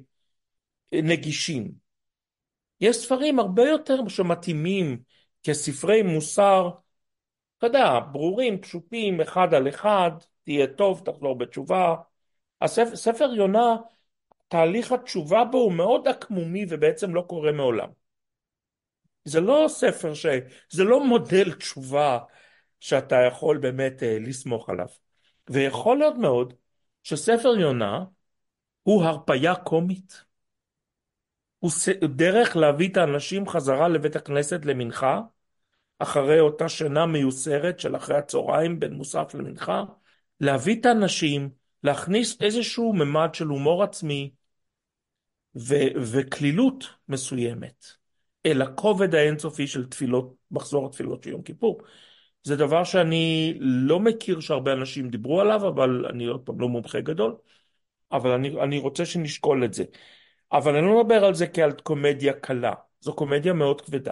נגישים. יש ספרים הרבה יותר שמתאימים כספרי מוסר, אתה יודע, ברורים, פשוטים, אחד על אחד, תהיה טוב, תחזור בתשובה. הספר, ספר יונה, תהליך התשובה בו הוא מאוד עקמומי ובעצם לא קורה מעולם. זה לא ספר ש... זה לא מודל תשובה שאתה יכול באמת אה, לסמוך עליו. ויכול להיות מאוד שספר יונה הוא הרפיה קומית. הוא ס... דרך להביא את האנשים חזרה לבית הכנסת למנחה, אחרי אותה שינה מיוסרת של אחרי הצהריים בין מוסף למנחה, להביא את האנשים, להכניס איזשהו ממד של הומור עצמי, ו- וכלילות מסוימת אל הכובד האינסופי של תפילות, מחזור התפילות של יום כיפור. זה דבר שאני לא מכיר שהרבה אנשים דיברו עליו, אבל אני עוד פעם לא מומחה גדול, אבל אני, אני רוצה שנשקול את זה. אבל אני לא מדבר על זה כעל קומדיה קלה, זו קומדיה מאוד כבדה.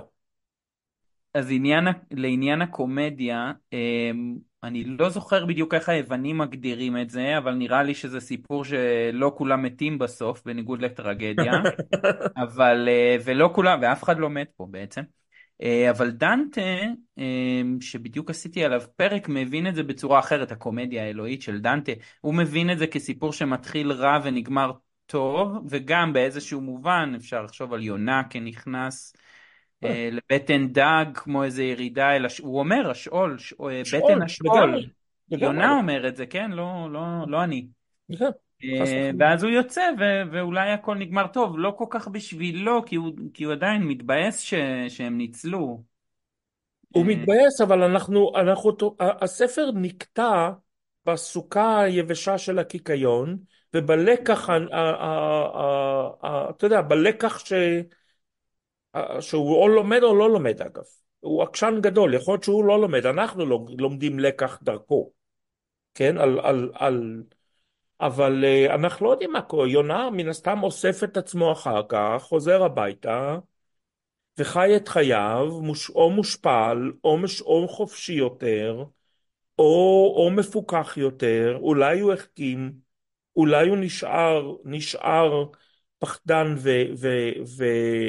אז עניין, ה- לעניין הקומדיה, אמ, אני לא זוכר בדיוק איך היוונים מגדירים את זה, אבל נראה לי שזה סיפור שלא כולם מתים בסוף, בניגוד לטרגדיה, אבל, אה, ולא כולם, ואף אחד לא מת פה בעצם. אה, אבל דנטה, אמ, שבדיוק עשיתי עליו פרק, מבין את זה בצורה אחרת, הקומדיה האלוהית של דנטה. הוא מבין את זה כסיפור שמתחיל רע ונגמר טוב, וגם באיזשהו מובן אפשר לחשוב על יונה כנכנס אה, לבטן דג, כמו איזה ירידה אל הש... הוא אומר, השאול, ש... אה, בטן שאול, השאול. לגמרי, לגמרי, יונה אומר את זה, כן? לא, לא, לא אני. לגמרי, חס אה, וחלילה. ואז הוא יוצא, ו... ואולי הכל נגמר טוב, לא כל כך בשבילו, כי הוא, כי הוא עדיין מתבאס ש... שהם ניצלו. הוא אה, מתבאס, אבל אנחנו, אנחנו, הספר נקטע בסוכה היבשה של הקיקיון, ובלקח, ה- ה- ה- ה- ה- אתה יודע, בלקח ש, שהוא או לומד או לא לומד אגב. הוא עקשן גדול, יכול להיות שהוא לא לומד, אנחנו לא לומדים לקח דרכו, כן? על, על, על, אבל אה, אנחנו לא יודעים מה קורה, יונה מן הסתם אוסף את עצמו אחר כך, חוזר הביתה, וחי את חייו, מוש, או מושפל, או, מש, או חופשי יותר, או, או מפוקח יותר, אולי הוא החכים, אולי הוא נשאר, נשאר פחדן ו, ו, ו,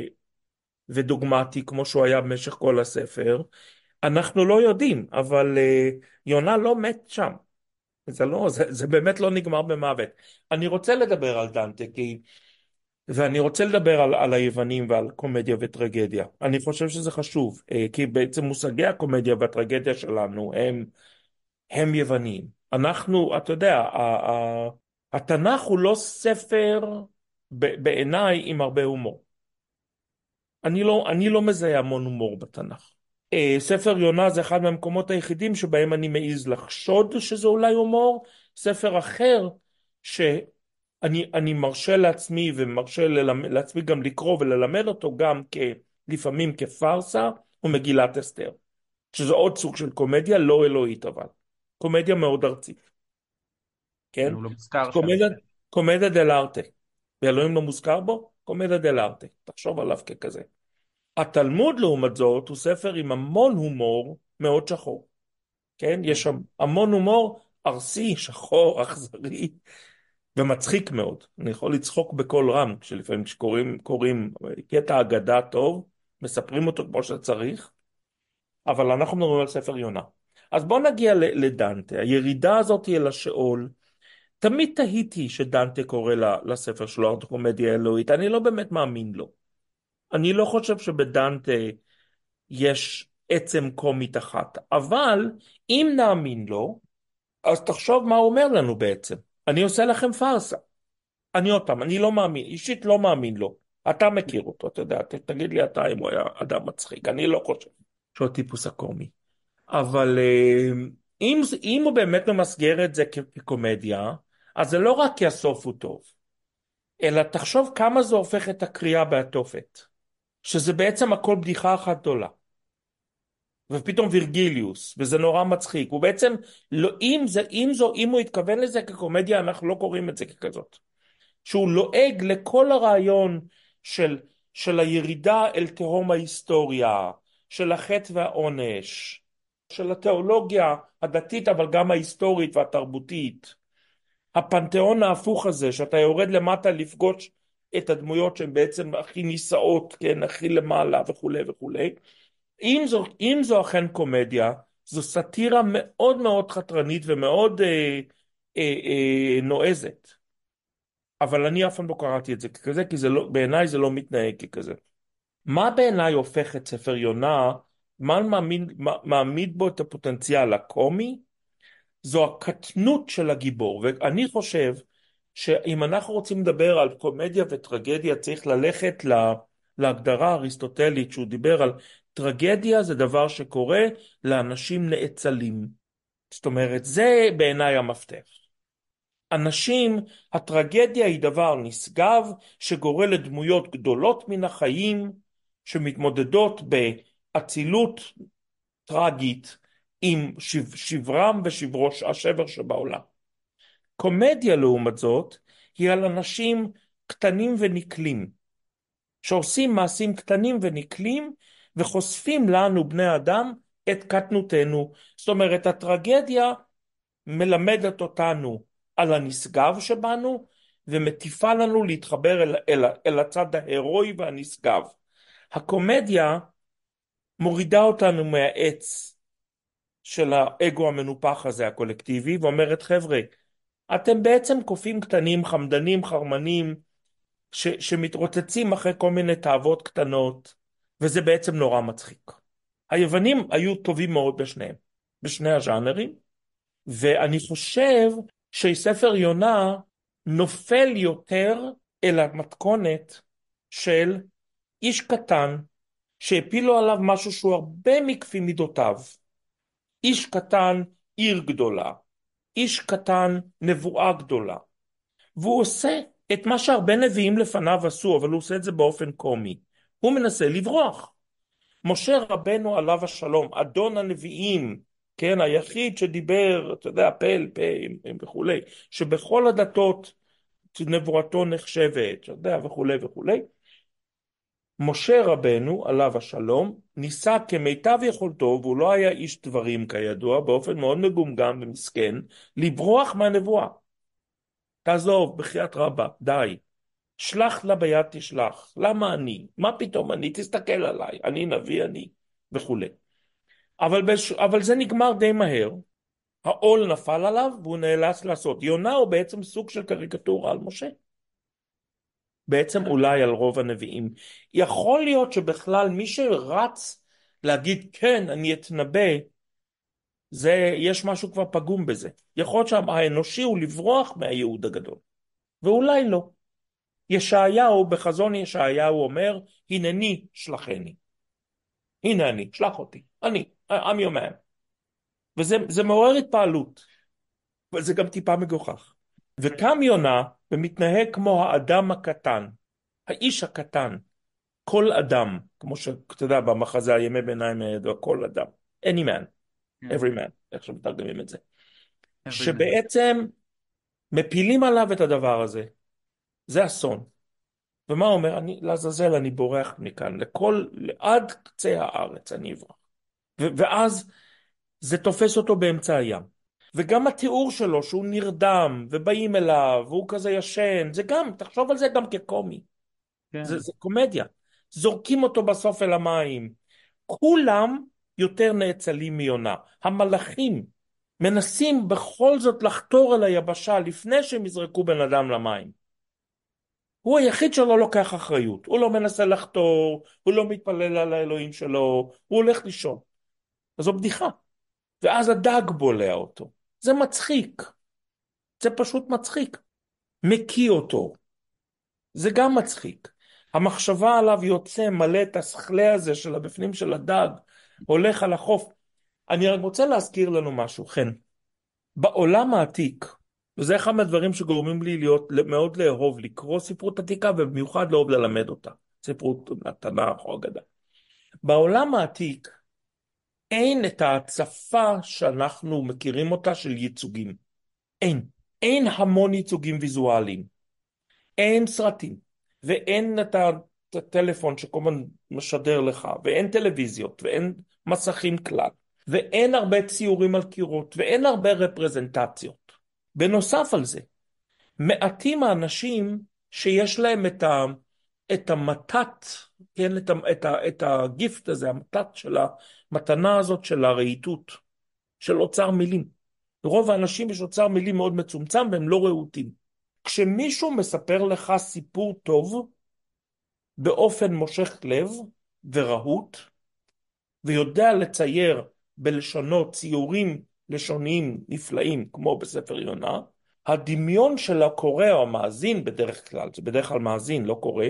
ודוגמטי כמו שהוא היה במשך כל הספר. אנחנו לא יודעים, אבל uh, יונה לא מת שם. זה לא, זה, זה באמת לא נגמר במוות. אני רוצה לדבר על דנטה, כי, ואני רוצה לדבר על, על היוונים ועל קומדיה וטרגדיה. אני חושב שזה חשוב, uh, כי בעצם מושגי הקומדיה והטרגדיה שלנו הם הם יוונים. אנחנו, אתה יודע, ה- ה- התנ"ך הוא לא ספר ב- בעיניי עם הרבה הומור. אני לא, אני לא מזהה המון הומור בתנ"ך. אה, ספר יונה זה אחד מהמקומות היחידים שבהם אני מעז לחשוד שזה אולי הומור. ספר אחר שאני אני מרשה לעצמי ומרשה ללמד, לעצמי גם לקרוא וללמד אותו גם כ, לפעמים כפרסה, הוא מגילת אסתר. שזה עוד סוג של קומדיה, לא אלוהית אבל. קומדיה מאוד ארצית, כן? הוא לא מוזכר שם. קומדיה, קומדיה דל ארטה. ואלוהים לא מוזכר בו? קומדיה דל ארטה. תחשוב עליו ככזה. התלמוד לעומת זאת הוא ספר עם המון הומור מאוד שחור. כן? יש שם המון הומור ארסי, שחור, אכזרי ומצחיק מאוד. אני יכול לצחוק בקול רם, כשלפעמים כשקוראים קוראים קטע אגדה טוב, מספרים אותו כמו שצריך, אבל אנחנו מדברים על ספר יונה. אז בואו נגיע לדנטה. הירידה הזאת אל השאול, תמיד תהיתי שדנטה קורא לספר שלו הקומדיה האלוהית, אני לא באמת מאמין לו. אני לא חושב שבדנטה יש עצם קומית אחת, אבל אם נאמין לו, אז תחשוב מה הוא אומר לנו בעצם. אני עושה לכם פרסה. אני עוד פעם, אני לא מאמין, אישית לא מאמין לו. אתה מכיר אותו, אתה יודע, תגיד לי אתה אם הוא היה אדם מצחיק, אני לא חושב שהוא הטיפוס הקומי. אבל אה, אם, אם הוא באמת ממסגר את זה כקומדיה, אז זה לא רק כי הסוף הוא טוב, אלא תחשוב כמה זה הופך את הקריאה בהתופת, שזה בעצם הכל בדיחה אחת גדולה. ופתאום וירגיליוס, וזה נורא מצחיק. הוא בעצם, לא, אם, זה, אם, זו, אם הוא התכוון לזה כקומדיה, אנחנו לא קוראים את זה ככזאת. שהוא לועג לכל הרעיון של, של הירידה אל תהום ההיסטוריה, של החטא והעונש, של התיאולוגיה הדתית, אבל גם ההיסטורית והתרבותית. הפנתיאון ההפוך הזה, שאתה יורד למטה לפגוש את הדמויות שהן בעצם הכי נישאות, כן, הכי למעלה וכו' וכו'. אם זו, אם זו אכן קומדיה, זו סאטירה מאוד מאוד חתרנית ומאוד אה, אה, אה, נועזת. אבל אני אף פעם לא קראתי את זה ככזה, כי זה לא, בעיניי זה לא מתנהג ככזה. מה בעיניי הופך את ספר יונה, מה מעמיד, מעמיד בו את הפוטנציאל הקומי? זו הקטנות של הגיבור, ואני חושב שאם אנחנו רוצים לדבר על קומדיה וטרגדיה, צריך ללכת לה, להגדרה האריסטוטלית, שהוא דיבר על טרגדיה זה דבר שקורה לאנשים נאצלים. זאת אומרת, זה בעיניי המפתח. אנשים, הטרגדיה היא דבר נשגב, שגורם לדמויות גדולות מן החיים, שמתמודדות באצילות טרגית, עם שברם ושברו השבר שבעולם. קומדיה לעומת זאת, היא על אנשים קטנים ונקלים, שעושים מעשים קטנים ונקלים, וחושפים לנו בני אדם את קטנותנו. זאת אומרת, הטרגדיה מלמדת אותנו על הנשגב שבנו, ומטיפה לנו להתחבר אל, אל, אל הצד ההירואי והנשגב. הקומדיה מורידה אותנו מהעץ של האגו המנופח הזה הקולקטיבי, ואומרת חבר'ה, אתם בעצם קופים קטנים, חמדנים, חרמנים, ש, שמתרוצצים אחרי כל מיני תאוות קטנות, וזה בעצם נורא מצחיק. היוונים היו טובים מאוד בשניהם, בשני הז'אנרים, ואני חושב שספר יונה נופל יותר אל המתכונת של איש קטן, שהפילו עליו משהו שהוא הרבה מכפי מידותיו. איש קטן, עיר גדולה. איש קטן, נבואה גדולה. והוא עושה את מה שהרבה נביאים לפניו עשו, אבל הוא עושה את זה באופן קומי. הוא מנסה לברוח. משה רבנו עליו השלום, אדון הנביאים, כן, היחיד שדיבר, אתה יודע, פה פה וכולי, שבכל הדתות נבואתו נחשבת, אתה יודע, וכולי וכולי. משה רבנו עליו השלום ניסה כמיטב יכולתו, והוא לא היה איש דברים כידוע, באופן מאוד מגומגם ומסכן, לברוח מהנבואה. תעזוב, בחייאת רבה, די. שלח לה ביד תשלח. למה אני? מה פתאום אני? תסתכל עליי. אני נביא אני. וכולי. אבל, בש... אבל זה נגמר די מהר. העול נפל עליו והוא נאלץ לעשות. יונה הוא בעצם סוג של קריקטורה על משה. בעצם אולי על רוב הנביאים. יכול להיות שבכלל מי שרץ להגיד כן אני אתנבא, זה, יש משהו כבר פגום בזה. יכול להיות שהאנושי הוא לברוח מהייעוד הגדול. ואולי לא. ישעיהו, בחזון ישעיהו אומר, הנני שלחני. הנה אני, שלח אותי. אני, I'm your man. וזה זה מעורר התפעלות. אבל זה גם טיפה מגוחך. וקם יונה ומתנהג כמו האדם הקטן. האיש הקטן. כל אדם. כמו שאתה יודע, במחזה הימי ביניים הידוע, כל אדם. any man, כן, every man, איך שמתרגמים את זה. every man. שבעצם מפילים עליו את הדבר הזה. זה אסון. ומה הוא אומר? אני, לעזאזל, אני בורח מכאן, לכל, עד קצה הארץ אני אברח. ו- ואז זה תופס אותו באמצע הים. וגם התיאור שלו, שהוא נרדם, ובאים אליו, והוא כזה ישן, זה גם, תחשוב על זה גם כקומי. כן, זה, זה קומדיה. זורקים אותו בסוף אל המים. כולם יותר נאצלים מיונה. המלאכים מנסים בכל זאת לחתור אל היבשה לפני שהם יזרקו בן אדם למים. הוא היחיד שלא לוקח אחריות. הוא לא מנסה לחתור, הוא לא מתפלל על האלוהים שלו, הוא הולך לישון. אז זו בדיחה. ואז הדג בולע אותו. זה מצחיק. זה פשוט מצחיק. מקיא אותו. זה גם מצחיק. המחשבה עליו יוצא מלא את השכלה הזה של הבפנים של הדג, הולך על החוף. אני רק רוצה להזכיר לנו משהו, כן. בעולם העתיק, וזה אחד מהדברים שגורמים לי להיות מאוד לאהוב, לקרוא ספרות עתיקה, ובמיוחד לאהוב ללמד אותה. ספרות התנ"ך או אגדה. בעולם העתיק, אין את ההצפה שאנחנו מכירים אותה של ייצוגים. אין. אין המון ייצוגים ויזואליים. אין סרטים. ואין את הטלפון שכל הזמן משדר לך. ואין טלוויזיות. ואין מסכים כלל. ואין הרבה ציורים על קירות. ואין הרבה רפרזנטציות. בנוסף על זה, מעטים האנשים שיש להם את, ה, את המתת, כן, את, ה, את, ה, את הגיפט הזה, המתת של המתנה הזאת של הרהיטות, של אוצר מילים. רוב האנשים יש אוצר מילים מאוד מצומצם והם לא רהוטים. כשמישהו מספר לך סיפור טוב, באופן מושך לב ורהוט, ויודע לצייר בלשונות ציורים לשוניים נפלאים, כמו בספר יונה, הדמיון של הקורא או המאזין בדרך כלל, זה בדרך כלל מאזין, לא קורא,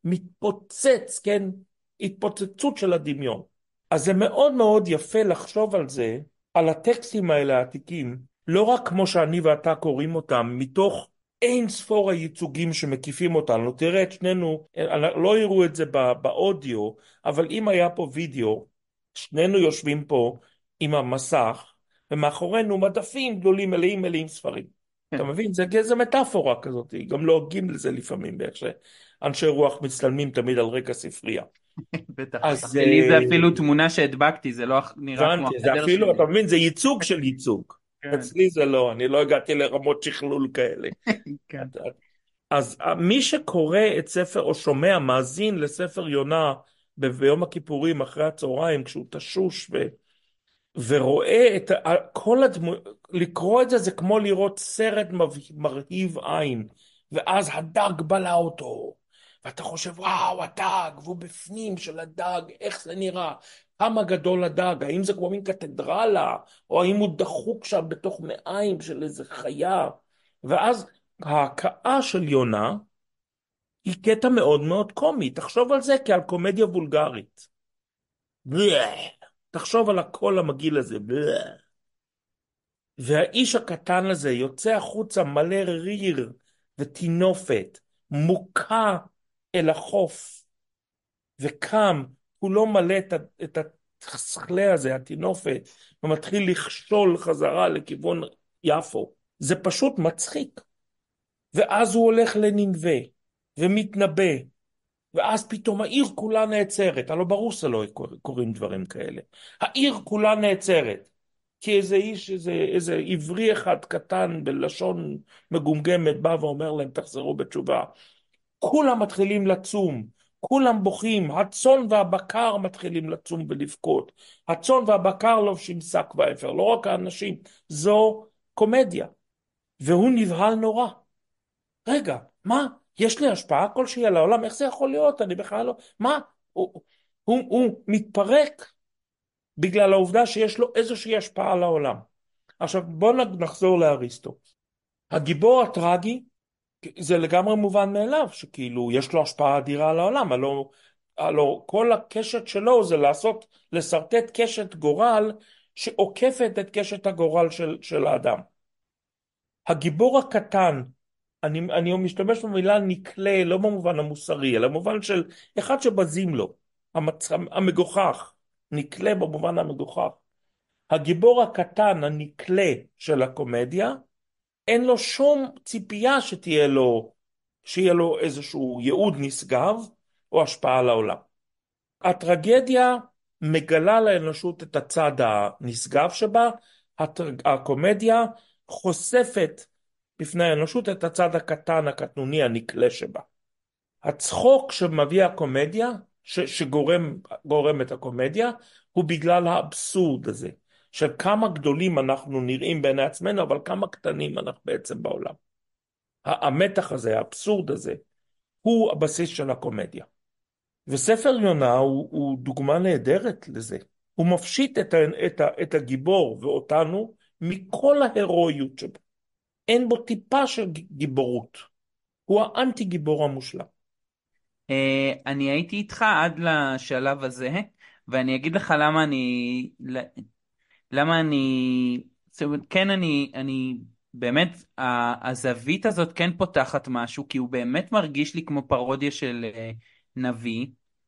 מתפוצץ, כן? התפוצצות של הדמיון. אז זה מאוד מאוד יפה לחשוב על זה, על הטקסטים האלה העתיקים, לא רק כמו שאני ואתה קוראים אותם, מתוך אין ספור הייצוגים שמקיפים אותנו. תראה את שנינו, לא יראו את זה באודיו, אבל אם היה פה וידאו, שנינו יושבים פה עם המסך, ומאחורינו מדפים גדולים מלאים מלאים ספרים. אתה מבין? זה, זה מטאפורה כזאת, גם לועגים לזה לפעמים, באיך שאנשי רוח מצטלמים תמיד על רקע ספרייה. בטח. אז לי זה אפילו תמונה שהדבקתי, זה לא נראה כמו הבנתי, זה החדר אפילו, שלי. אתה מבין, זה ייצוג של ייצוג. כן, אצלי זה לא, אני לא הגעתי לרמות שכלול כאלה. כן. אז מי שקורא את ספר, או שומע, מאזין לספר יונה ב- ביום הכיפורים אחרי הצהריים, כשהוא תשוש ו... ורואה את ה- כל הדמו... לקרוא את זה זה כמו לראות סרט מב- מרהיב עין, ואז הדג בלע אותו, ואתה חושב וואו הדג, והוא בפנים של הדג, איך זה נראה, כמה גדול הדג, האם זה כמו מין קתדרלה, או האם הוא דחוק שם בתוך מעיים של איזה חיה, ואז ההכאה של יונה היא קטע מאוד מאוד קומי, תחשוב על זה כעל קומדיה וולגרית. תחשוב על הקול המגעיל הזה. והאיש הקטן הזה יוצא החוצה מלא ריר ותינופת, מוקע אל החוף, וקם, הוא לא מלא את השכלה הזה, התינופת, ומתחיל לכשול חזרה לכיוון יפו. זה פשוט מצחיק. ואז הוא הולך לנינווה, ומתנבא, ואז פתאום העיר כולה נעצרת, הלא ברור שלא קוראים דברים כאלה. העיר כולה נעצרת, כי איזה איש, איזה, איזה עברי אחד קטן בלשון מגומגמת בא ואומר להם תחזרו בתשובה. כולם מתחילים לצום, כולם בוכים, הצאן והבקר מתחילים לצום ולבכות. הצאן והבקר לובשים שק ואפר, לא רק האנשים, זו קומדיה. והוא נבהל נורא. רגע, מה? יש לי השפעה כלשהי על העולם? איך זה יכול להיות? אני בכלל לא... מה? הוא, הוא, הוא מתפרק בגלל העובדה שיש לו איזושהי השפעה על העולם. עכשיו בואו נחזור לאריסטו. הגיבור הטרגי זה לגמרי מובן מאליו, שכאילו יש לו השפעה אדירה על העולם, הלא, הלא כל הקשת שלו זה לעשות, לסרטט קשת גורל שעוקפת את קשת הגורל של, של האדם. הגיבור הקטן, אני, אני משתמש במילה נקלה, לא במובן המוסרי, אלא במובן של אחד שבזים לו, המצ... המגוחך, נקלה במובן המגוחך. הגיבור הקטן הנקלה של הקומדיה, אין לו שום ציפייה שתהיה לו, שיהיה לו איזשהו ייעוד נשגב או השפעה על העולם. הטרגדיה מגלה לאנושות את הצד הנשגב שבה, הקומדיה חושפת בפני האנושות את הצד הקטן, הקטנוני, הנקלה שבה. הצחוק שמביא הקומדיה, ש, שגורם גורם את הקומדיה, הוא בגלל האבסורד הזה, של כמה גדולים אנחנו נראים בעיני עצמנו, אבל כמה קטנים אנחנו בעצם בעולם. המתח הזה, האבסורד הזה, הוא הבסיס של הקומדיה. וספר יונה הוא, הוא דוגמה נהדרת לזה. הוא מפשיט את, ה, את, ה, את הגיבור ואותנו מכל ההירואיות שבו. אין בו טיפה של גיבורות. הוא האנטי גיבור המושלם. אה, אני הייתי איתך עד לשלב הזה, ואני אגיד לך למה אני, למה אני, זאת אומרת, כן, אני, אני, באמת, ה- הזווית הזאת כן פותחת משהו, כי הוא באמת מרגיש לי כמו פרודיה של אה, נביא,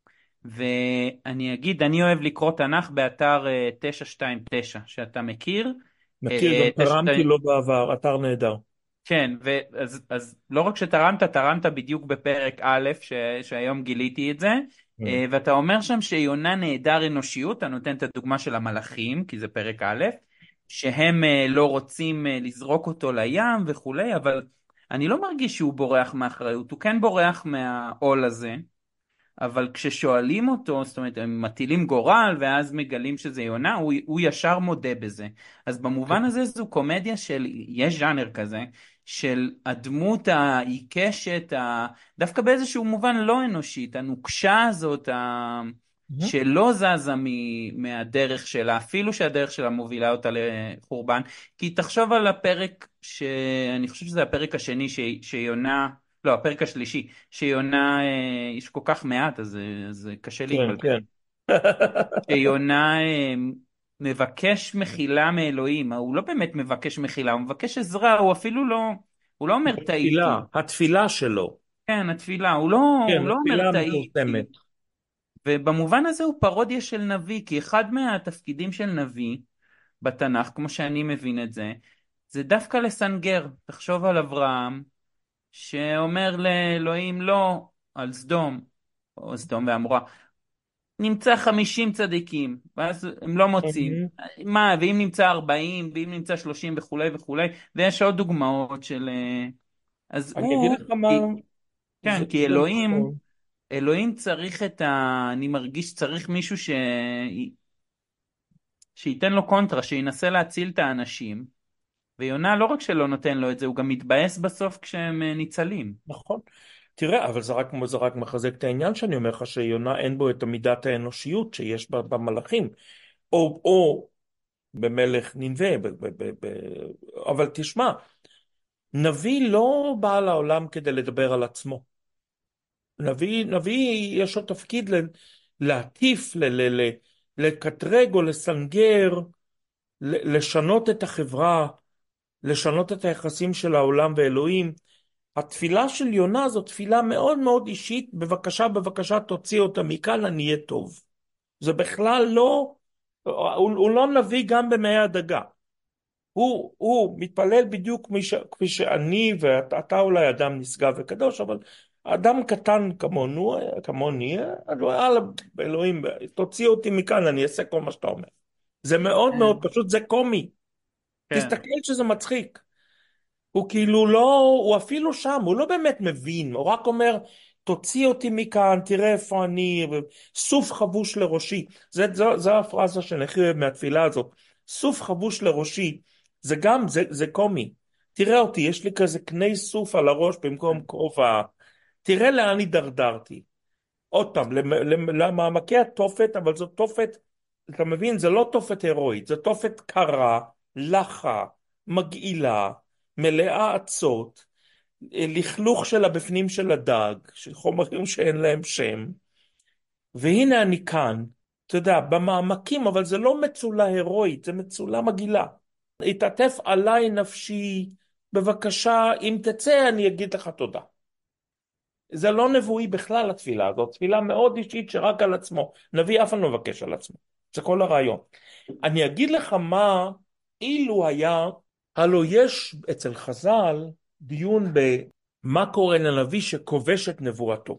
ואני אגיד, אני אוהב לקרוא תנ"ך באתר אה, תשע שתיים תשע, שאתה מכיר. מכיר, גם אה, תרמתי לו בעבר, אתר נהדר. כן, ואז, אז לא רק שתרמת, תרמת בדיוק בפרק א', ש, שהיום גיליתי את זה, Mm. אה, ואתה אומר שם שיונה נעדר אנושיות, אתה נותן את הדוגמה של המלאכים, כי זה פרק א', שהם אה, לא רוצים אה, לזרוק אותו לים וכולי, אבל אני לא מרגיש שהוא בורח מאחריות, הוא כן בורח מהעול הזה, אבל כששואלים אותו, זאת אומרת, הם מטילים גורל, ואז מגלים שזה יונה, הוא, הוא ישר מודה בזה. אז במובן הזה זו קומדיה של, יש ז'אנר כזה, של הדמות העיקשת, ה, דווקא באיזשהו מובן לא אנושית, הנוקשה הזאת, ה, Mhm. שלא זזה מ, מהדרך שלה, אפילו שהדרך שלה מובילה אותה לחורבן. כי תחשוב על הפרק, שאני חושב שזה הפרק השני, ש, שיונה, לא, הפרק השלישי, שיונה, אה, יש כל כך מעט, אז, אה, אז קשה כן, להתבלבל. כן. שיונה אה, מבקש מחילה מאלוהים, הוא לא באמת מבקש מחילה, הוא מבקש עזרה, הוא אפילו לא, הוא לא אומר התפילה, טעיתי. התפילה שלו. כן, התפילה, הוא לא, כן, הוא לא אומר התפילה טעיתי. המפורסמת. ובמובן הזה הוא פרודיה של נביא, כי אחד מהתפקידים של נביא בתנ"ך, כמו שאני מבין את זה, זה דווקא לסנגר. תחשוב על אברהם, שאומר לאלוהים לא על סדום, או סדום ועמורה, נמצא חמישים צדיקים, ואז הם לא מוצאים. Mhm. מה, ואם נמצא ארבעים, ואם נמצא שלושים וכולי וכולי, ויש עוד דוגמאות של... אה, אז אני אגיד הוא, לך מה, כי- כן, זה, כי זה אלוהים, נכון. אלוהים צריך את ה... אני מרגיש שצריך מישהו ש... שייתן לו קונטרה, שינסה להציל את האנשים, ויונה לא רק שלא נותן לו את זה, הוא גם מתבאס בסוף כשהם אה, ניצלים. נכון. תראה, אבל זה רק, זה רק מחזק את העניין שאני אומר לך שיונה אין בו את מידת האנושיות שיש ב- במלאכים. או, או במלך נינווה. ב, ב, ב, ב, אבל תשמע, נביא לא בא לעולם כדי לדבר על עצמו. נביא, נביא יש לו תפקיד ל, להטיף, ל, ל, ל, לקטרג או לסנגר, ל, לשנות את החברה, לשנות את היחסים של העולם ואלוהים. התפילה של יונה זו תפילה מאוד מאוד אישית, בבקשה, בבקשה תוציא אותה מכאן, אני אהיה טוב. זה בכלל לא, הוא, הוא לא נביא גם במאי הדגה. הוא, הוא מתפלל בדיוק כפי, ש, כפי שאני, ואתה אולי אדם נשגב וקדוש, אבל אדם קטן כמונו, כמוני, אלוה, אלוהים, תוציא אותי מכאן, אני אעשה כל מה שאתה אומר. זה מאוד מאוד כן. פשוט, זה קומי. כן. תסתכל שזה מצחיק. הוא כאילו לא, הוא אפילו שם, הוא לא באמת מבין, הוא רק אומר, תוציא אותי מכאן, תראה איפה אני, סוף חבוש לראשי. זה, זו, זו הפרזה שאני אוהב מהתפילה הזאת. סוף חבוש לראשי, זה גם, זה, זה קומי. תראה אותי, יש לי כזה קני סוף על הראש במקום כובע. תראה לאן הידרדרתי. עוד פעם, למ- למ- למעמקי התופת, אבל זו תופת, אתה מבין, זה לא תופת הירואית, זו תופת קרה, לחה, מגעילה, מלאה עצות, לכלוך של הבפנים של הדג, של חומרים שאין להם שם. והנה אני כאן, אתה יודע, במעמקים, אבל זה לא מצולה הירואית, זה מצולה מגעילה. התעטף עליי נפשי, בבקשה, אם תצא אני אגיד לך תודה. זה לא נבואי בכלל התפילה הזאת, תפילה מאוד אישית שרק על עצמו. נביא אף פעם לא מבקש על עצמו. זה כל הרעיון. אני אגיד לך מה, אילו היה, הלו יש אצל חז"ל דיון במה קורה לנביא שכובש את נבואתו.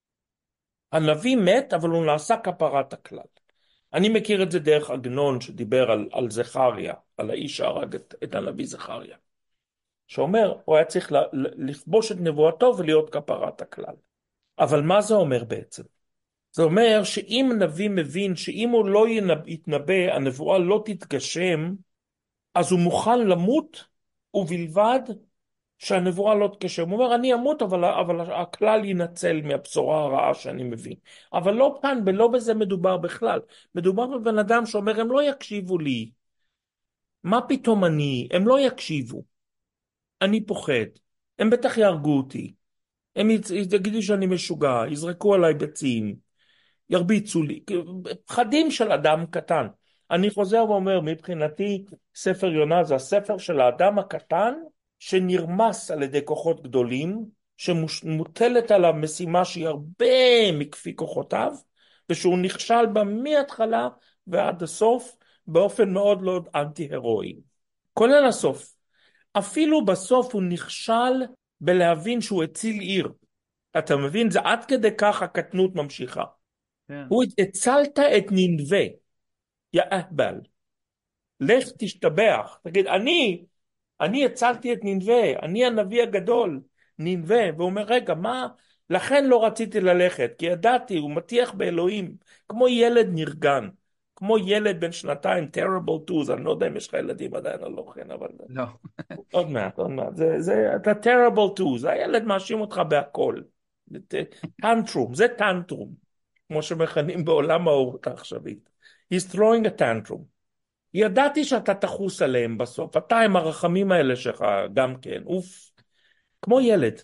הנביא מת, אבל הוא נעשה כפרת הכלל. אני מכיר את זה דרך עגנון שדיבר על, על זכריה, על האיש שהרג את, את הנביא זכריה. שאומר, הוא היה צריך לכבוש את נבואתו ולהיות כפרת הכלל. אבל מה זה אומר בעצם? זה אומר שאם נביא מבין שאם הוא לא יתנבא, הנבואה לא תתגשם, אז הוא מוכן למות, ובלבד שהנבואה לא תתגשם. הוא אומר, אני אמות, אבל, אבל הכלל ינצל מהבשורה הרעה שאני מבין. אבל לא כאן, ולא בזה מדובר בכלל. מדובר בבן אדם שאומר, הם לא יקשיבו לי. מה פתאום אני? הם לא יקשיבו. אני פוחד. הם בטח יהרגו אותי. הם יגידו שאני משוגע, יזרקו עליי ביצים, ירביצו לי. פחדים של אדם קטן. אני חוזר ואומר, מבחינתי, ספר יונה זה הספר של האדם הקטן, שנרמס על ידי כוחות גדולים, שמוטלת עליו משימה שהיא הרבה מכפי כוחותיו, ושהוא נכשל בה מההתחלה ועד הסוף, באופן מאוד לא אנטי-הרואי. כולל הסוף. אפילו בסוף הוא נכשל בלהבין שהוא הציל עיר. אתה מבין? זה עד כדי כך הקטנות ממשיכה. כן. הוא הצלת את נינווה, יא אהבל. לך תשתבח. תגיד, אני, אני הצלתי את נינווה, אני הנביא הגדול, נינווה. והוא אומר, רגע, מה? לכן לא רציתי ללכת, כי ידעתי, הוא מטיח באלוהים, כמו ילד נרגן. כמו ילד בן שנתיים, terrible twos, אני לא יודע אם יש לך ילדים עדיין או לא, כן, אבל... לא. עוד מעט, עוד מעט, זה, זה, אתה terrible twos, הילד מאשים אותך בהכל. טנטרום, זה טנטרום, כמו שמכנים בעולם ההורות העכשווית. He's throwing a tantrum. ידעתי שאתה תחוס עליהם בסוף, אתה עם הרחמים האלה שלך גם כן, אוף, כמו ילד.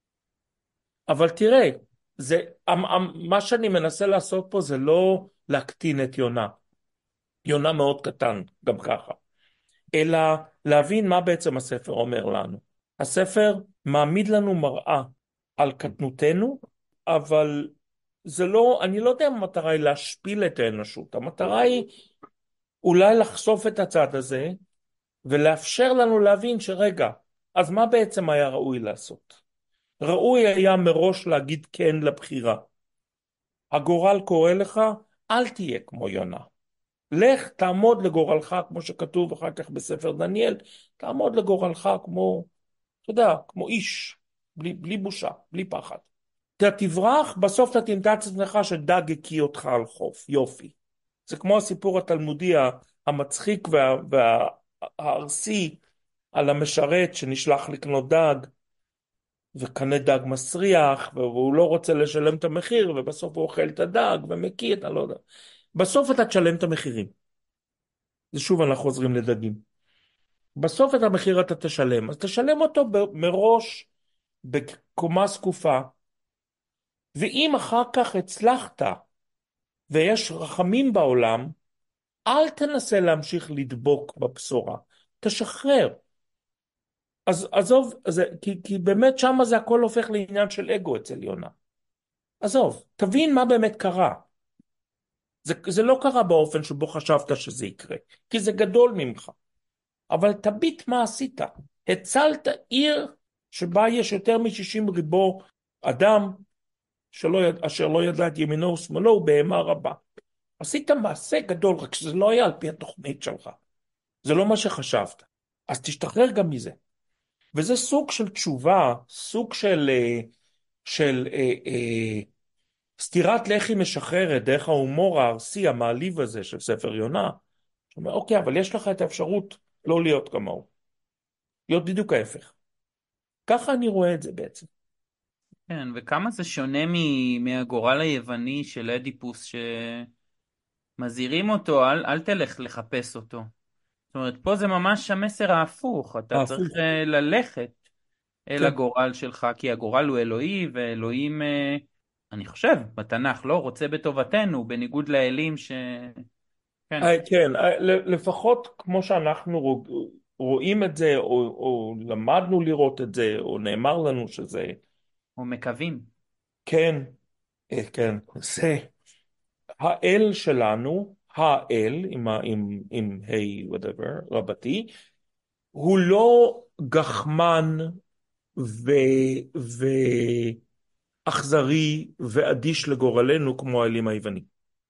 אבל תראה, זה, מה שאני מנסה לעשות פה זה לא להקטין את יונה. יונה מאוד קטן, גם ככה. אלא להבין מה בעצם הספר אומר לנו. הספר מעמיד לנו מראה על קטנותנו, אבל זה לא, אני לא יודע אם המטרה היא להשפיל את האנושות. המטרה היא אולי לחשוף את הצד הזה, ולאפשר לנו להבין שרגע, אז מה בעצם היה ראוי לעשות? ראוי היה מראש להגיד כן לבחירה. הגורל קורא לך, אל תהיה כמו יונה. לך תעמוד לגורלך, כמו שכתוב אחר כך בספר דניאל, תעמוד לגורלך כמו, אתה יודע, כמו איש, בלי, בלי בושה, בלי פחד. אתה תברח, בסוף אתה תמצא את עצמך שדג הקיא אותך על חוף, יופי. זה כמו הסיפור התלמודי המצחיק וה, והארסי על המשרת שנשלח לקנות דג, וקנה דג מסריח, והוא לא רוצה לשלם את המחיר, ובסוף הוא אוכל את הדג ומקיא את, אני לא יודע. בסוף אתה תשלם את המחירים. זה שוב אנחנו חוזרים לדגים. בסוף את המחיר אתה תשלם, אז תשלם אותו מראש בקומה זקופה, ואם אחר כך הצלחת, ויש רחמים בעולם, אל תנסה להמשיך לדבוק בבשורה, תשחרר. אז עזוב, זה, כי, כי באמת שם זה הכל הופך לעניין של אגו אצל יונה. עזוב, תבין מה באמת קרה. זה, זה לא קרה באופן שבו חשבת שזה יקרה, כי זה גדול ממך. אבל תביט מה עשית. הצלת עיר שבה יש יותר מ-שישים ריבו אדם שלא יד... אשר לא ידע את ימינו ושמאלו בהמה רבה. עשית מעשה גדול, רק שזה לא היה על פי התוכנית שלך. זה לא מה שחשבת. אז תשתחרר גם מזה. וזה סוג של תשובה, סוג של, של אה, אה, סתירת לחי משחררת, דרך ההומור הארסי, המעליב הזה של ספר יונה. שאומר, אוקיי, אבל יש לך את האפשרות לא להיות כמוהו. להיות בדיוק ההפך. ככה אני רואה את זה בעצם. כן, וכמה זה שונה מ- מהגורל היווני של אדיפוס, שמזהירים אותו, אל, אל תלך לחפש אותו. זאת אומרת, פה זה ממש המסר ההפוך, אתה ההפוך. צריך uh, ללכת אל כן. הגורל שלך, כי הגורל הוא אלוהי, ואלוהים, uh, אני חושב, בתנ"ך, לא רוצה בטובתנו, בניגוד לאלים ש... כן. אה, כן, אה, לפחות כמו שאנחנו רוא- רואים את זה, או, או למדנו לראות את זה, או נאמר לנו שזה, או מקווים. כן, אה, כן, זה האל שלנו, האל, עם, ה- עם, עם היי, whatever, רבתי, הוא לא גחמן ו, ואכזרי ואדיש לגורלנו כמו האלים היוונים.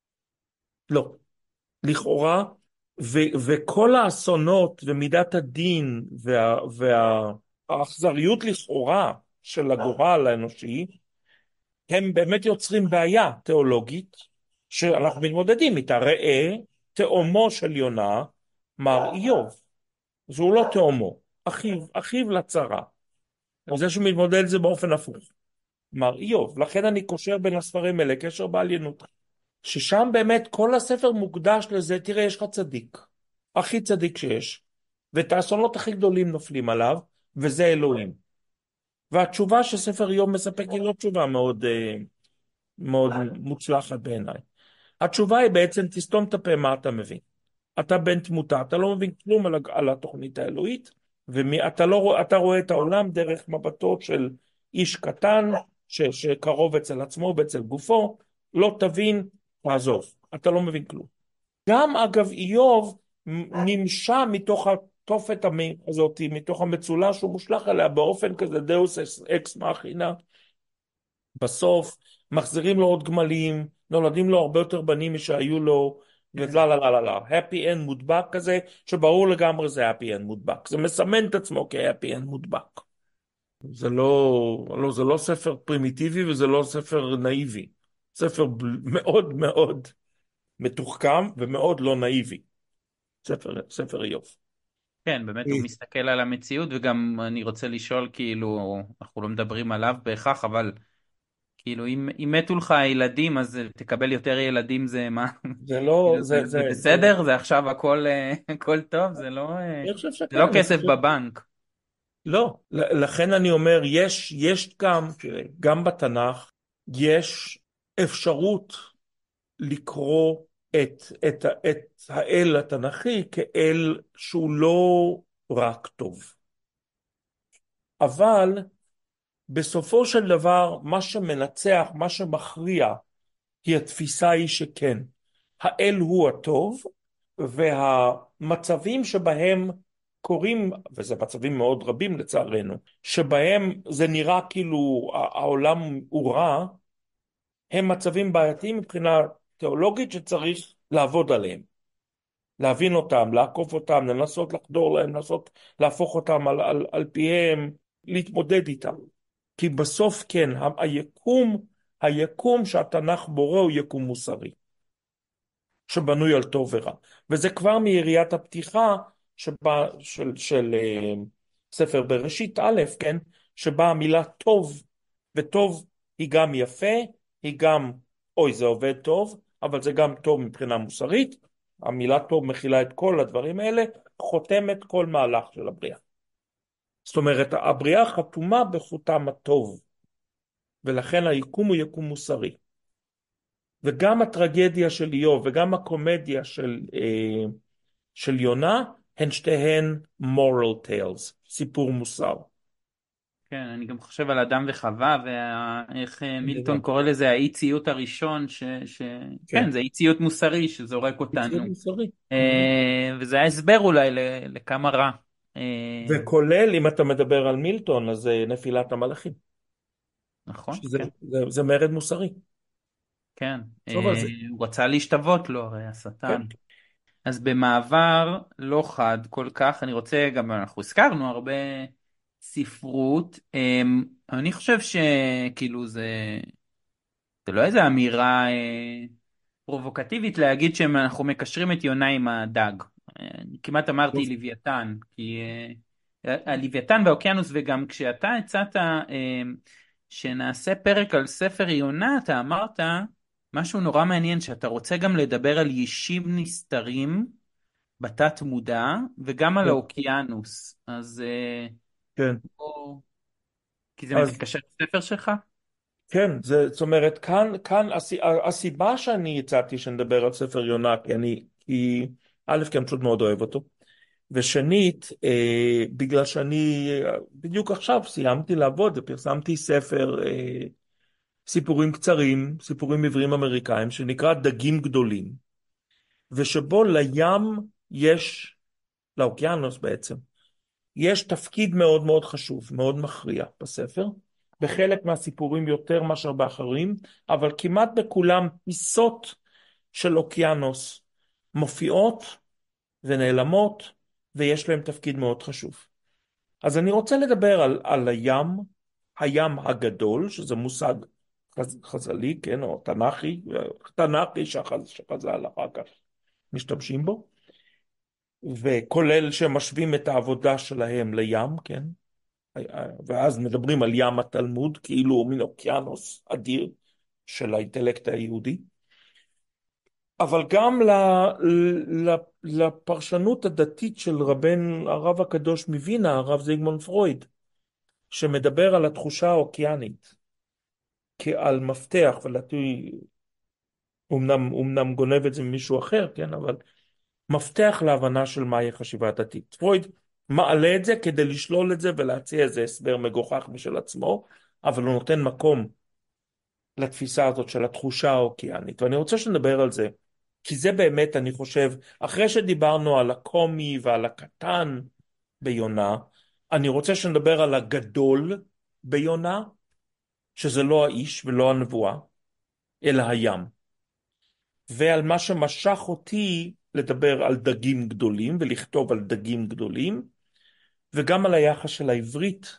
לא. לכאורה, ו, וכל האסונות ומידת הדין וה, והאכזריות לכאורה של הגורל האנושי, הם באמת יוצרים בעיה תיאולוגית שאנחנו מתמודדים איתה. ראה תאומו של יונה, מר איוב. אז הוא לא תאומו, אחיו, אחיו לצרה. זה שהוא מתמודד את זה באופן הפוך. מר איוב. לכן אני קושר בין הספרים האלה, קשר בעליינות. ששם באמת כל הספר מוקדש לזה, תראה, יש לך צדיק, הכי צדיק שיש, ואת האסונות הכי גדולים נופלים עליו, וזה אלוהים. והתשובה שספר איוב מספק היא לא תשובה מאוד, אה, מאוד מוצלחת בעיניי. התשובה היא בעצם, תסתום את הפה, מה אתה מבין? אתה בן תמותה, אתה לא מבין כלום על, על התוכנית האלוהית, ואתה לא, אתה רואה את העולם דרך מבטו של איש קטן, ש, שקרוב אצל עצמו ואצל גופו, לא תבין, תעזוב, אתה לא מבין כלום. גם אגב איוב נמשה מתוך התופת הזאת, מתוך המצולה שהוא מושלח עליה באופן כזה דאוס אקס מאכינה. בסוף מחזירים לו עוד גמלים, נולדים לו הרבה יותר בנים משהיו לו, ולה לה לה לה לה, happy end מודבק כזה, שברור לגמרי זה happy end מודבק, זה מסמן את עצמו כ-happy end מודבק. זה לא, לא, זה לא ספר פרימיטיבי וזה לא ספר נאיבי, ספר מאוד מאוד מתוחכם ומאוד לא נאיבי, ספר, ספר איוב. כן, באמת הוא מסתכל על המציאות, וגם אני רוצה לשאול, כאילו, אנחנו לא מדברים עליו בהכרח, אבל כאילו, אם, אם מתו לך הילדים, אז תקבל יותר ילדים, זה מה? זה לא, כאילו, זה, זה, זה זה, זה, בסדר? זה עכשיו הכל, אה, הכל טוב? זה לא, אה, אני חושב זה לא שכן, אני כסף חושב, בבנק. לא, לכן אני אומר, יש, יש גם, גם בתנ"ך, יש אפשרות לקרוא את, את, את האל התנ"כי כאל שהוא לא רק טוב. אבל בסופו של דבר, מה שמנצח, מה שמכריע, היא התפיסה היא שכן, האל הוא הטוב, והמצבים שבהם קורים, וזה מצבים מאוד רבים לצערנו, שבהם זה נראה כאילו העולם הוא רע, הם מצבים בעייתיים מבחינה תיאולוגית שצריך לעבוד עליהם. להבין אותם, לעקוף אותם, לנסות לחדור להם, לנסות להפוך אותם על, על, על פיהם, להתמודד איתם. כי בסוף כן, היקום, היקום שהתנ"ך בורא הוא יקום מוסרי. שבנוי על טוב ורע. וזה כבר מיריית הפתיחה שבה, של, של אה, ספר בראשית א', כן? שבה המילה טוב, וטוב היא גם יפה, היא גם, אוי זה עובד טוב, אבל זה גם טוב מבחינה מוסרית, המילה טוב מכילה את כל הדברים האלה, חותמת כל מהלך של הבריאה. זאת אומרת, הבריאה חתומה בחותם הטוב, ולכן היקום הוא יקום מוסרי. וגם הטרגדיה של איוב וגם הקומדיה של, אה, של יונה, הן שתיהן moral tales, סיפור מוסר. כן, אני גם חושב על אדם וחווה, ואיך מילטון קורא לזה האי ציות הראשון, ש... ש... כן, כן, זה אי ציות מוסרי שזורק ציור אותנו. מוסרי. אה, וזה ההסבר אולי ל... לכמה רע. אה, וכולל, אם אתה מדבר על מילטון, אז זה נפילת המלאכים. נכון, שזה כן. זה, זה מרד מוסרי. כן, טוב על אה, זה. הוא רצה להשתוות לו, הרי כן. השטן. אז במעבר לא חד כל כך, אני רוצה, גם אנחנו הזכרנו הרבה ספרות, אה, אני חושב שכאילו זה, זה לא איזו אמירה אה, פרובוקטיבית להגיד שאנחנו מקשרים את יונה עם הדג. אה, כמעט אמרתי לוויתן, כי אה, הלוויתן והאוקיינוס, וגם כשאתה הצעת אה, שנעשה פרק על ספר יונה, אתה אמרת משהו נורא מעניין, שאתה רוצה גם לדבר על ישים נסתרים בתת מודע, וגם על כן. האוקיינוס. אז אה, כן. בוא- כי זה אז מתקשר לספר שלך? כן, זה, זאת אומרת, כאן, כאן הס, הסיבה שאני הצעתי שנדבר על ספר יונה, כי אני, כי א', כי אני פשוט מאוד אוהב אותו, ושנית, אה, בגלל שאני אה, בדיוק עכשיו סיימתי לעבוד ופרסמתי ספר אה, סיפורים קצרים, סיפורים עבריים אמריקאים, שנקרא דגים גדולים. ושבו לים יש, לאוקיינוס בעצם, יש תפקיד מאוד מאוד חשוב, מאוד מכריע בספר, בחלק מהסיפורים יותר מאשר באחרים, אבל כמעט בכולם פיסות של אוקיינוס מופיעות ונעלמות, ויש להם תפקיד מאוד חשוב. אז אני רוצה לדבר על, על הים, הים הגדול, שזה מושג חז, חז"לי, כן, או תנ"כי, תנ"כי שחז, שחז"ל אחר כך משתמשים בו, וכולל שמשווים את העבודה שלהם לים, כן, ואז מדברים על ים התלמוד, כאילו הוא מין אוקיינוס אדיר של האינטלקט היהודי, אבל גם לפרשנות הדתית של רבן הרב הקדוש מווינה, הרב זיגמונד פרויד, שמדבר על התחושה האוקיינית כעל מפתח, ולתי אומנם, אומנם גונב את זה ממישהו אחר, כן, אבל מפתח להבנה של מהי חשיבה דתית. פרויד מעלה את זה כדי לשלול את זה ולהציע איזה הסבר מגוחך משל עצמו, אבל הוא נותן מקום לתפיסה הזאת של התחושה האוקיינית, ואני רוצה שנדבר על זה, כי זה באמת, אני חושב, אחרי שדיברנו על הקומי ועל הקטן ביונה, אני רוצה שנדבר על הגדול ביונה, שזה לא האיש ולא הנבואה, אלא הים. ועל מה שמשך אותי לדבר על דגים גדולים, ולכתוב על דגים גדולים, וגם על היחס של העברית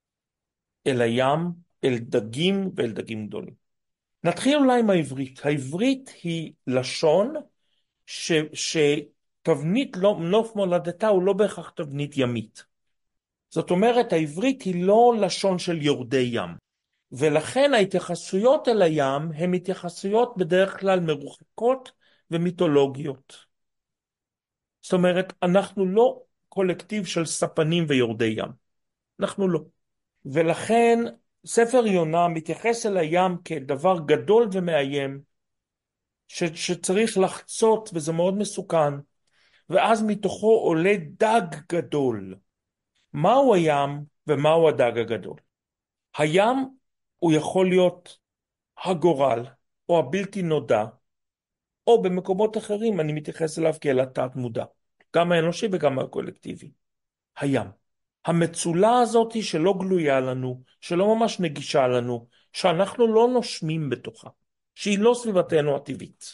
אל הים, אל דגים ואל דגים גדולים. נתחיל אולי עם העברית. העברית היא לשון ש, שתבנית לא, נוף מולדתה הוא לא בהכרח תבנית ימית. זאת אומרת, העברית היא לא לשון של יורדי ים. ולכן ההתייחסויות אל הים הן התייחסויות בדרך כלל מרוחקות ומיתולוגיות. זאת אומרת, אנחנו לא קולקטיב של ספנים ויורדי ים. אנחנו לא. ולכן ספר יונה מתייחס אל הים כדבר גדול ומאיים, ש- שצריך לחצות, וזה מאוד מסוכן, ואז מתוכו עולה דג גדול. מהו הים ומהו הדג הגדול? הים הוא יכול להיות הגורל, או הבלתי נודע, או במקומות אחרים אני מתייחס אליו כאל התת מודע, גם האנושי וגם הקולקטיבי. הים. המצולה הזאת היא שלא גלויה לנו, שלא ממש נגישה לנו, שאנחנו לא נושמים בתוכה, שהיא לא סביבתנו הטבעית.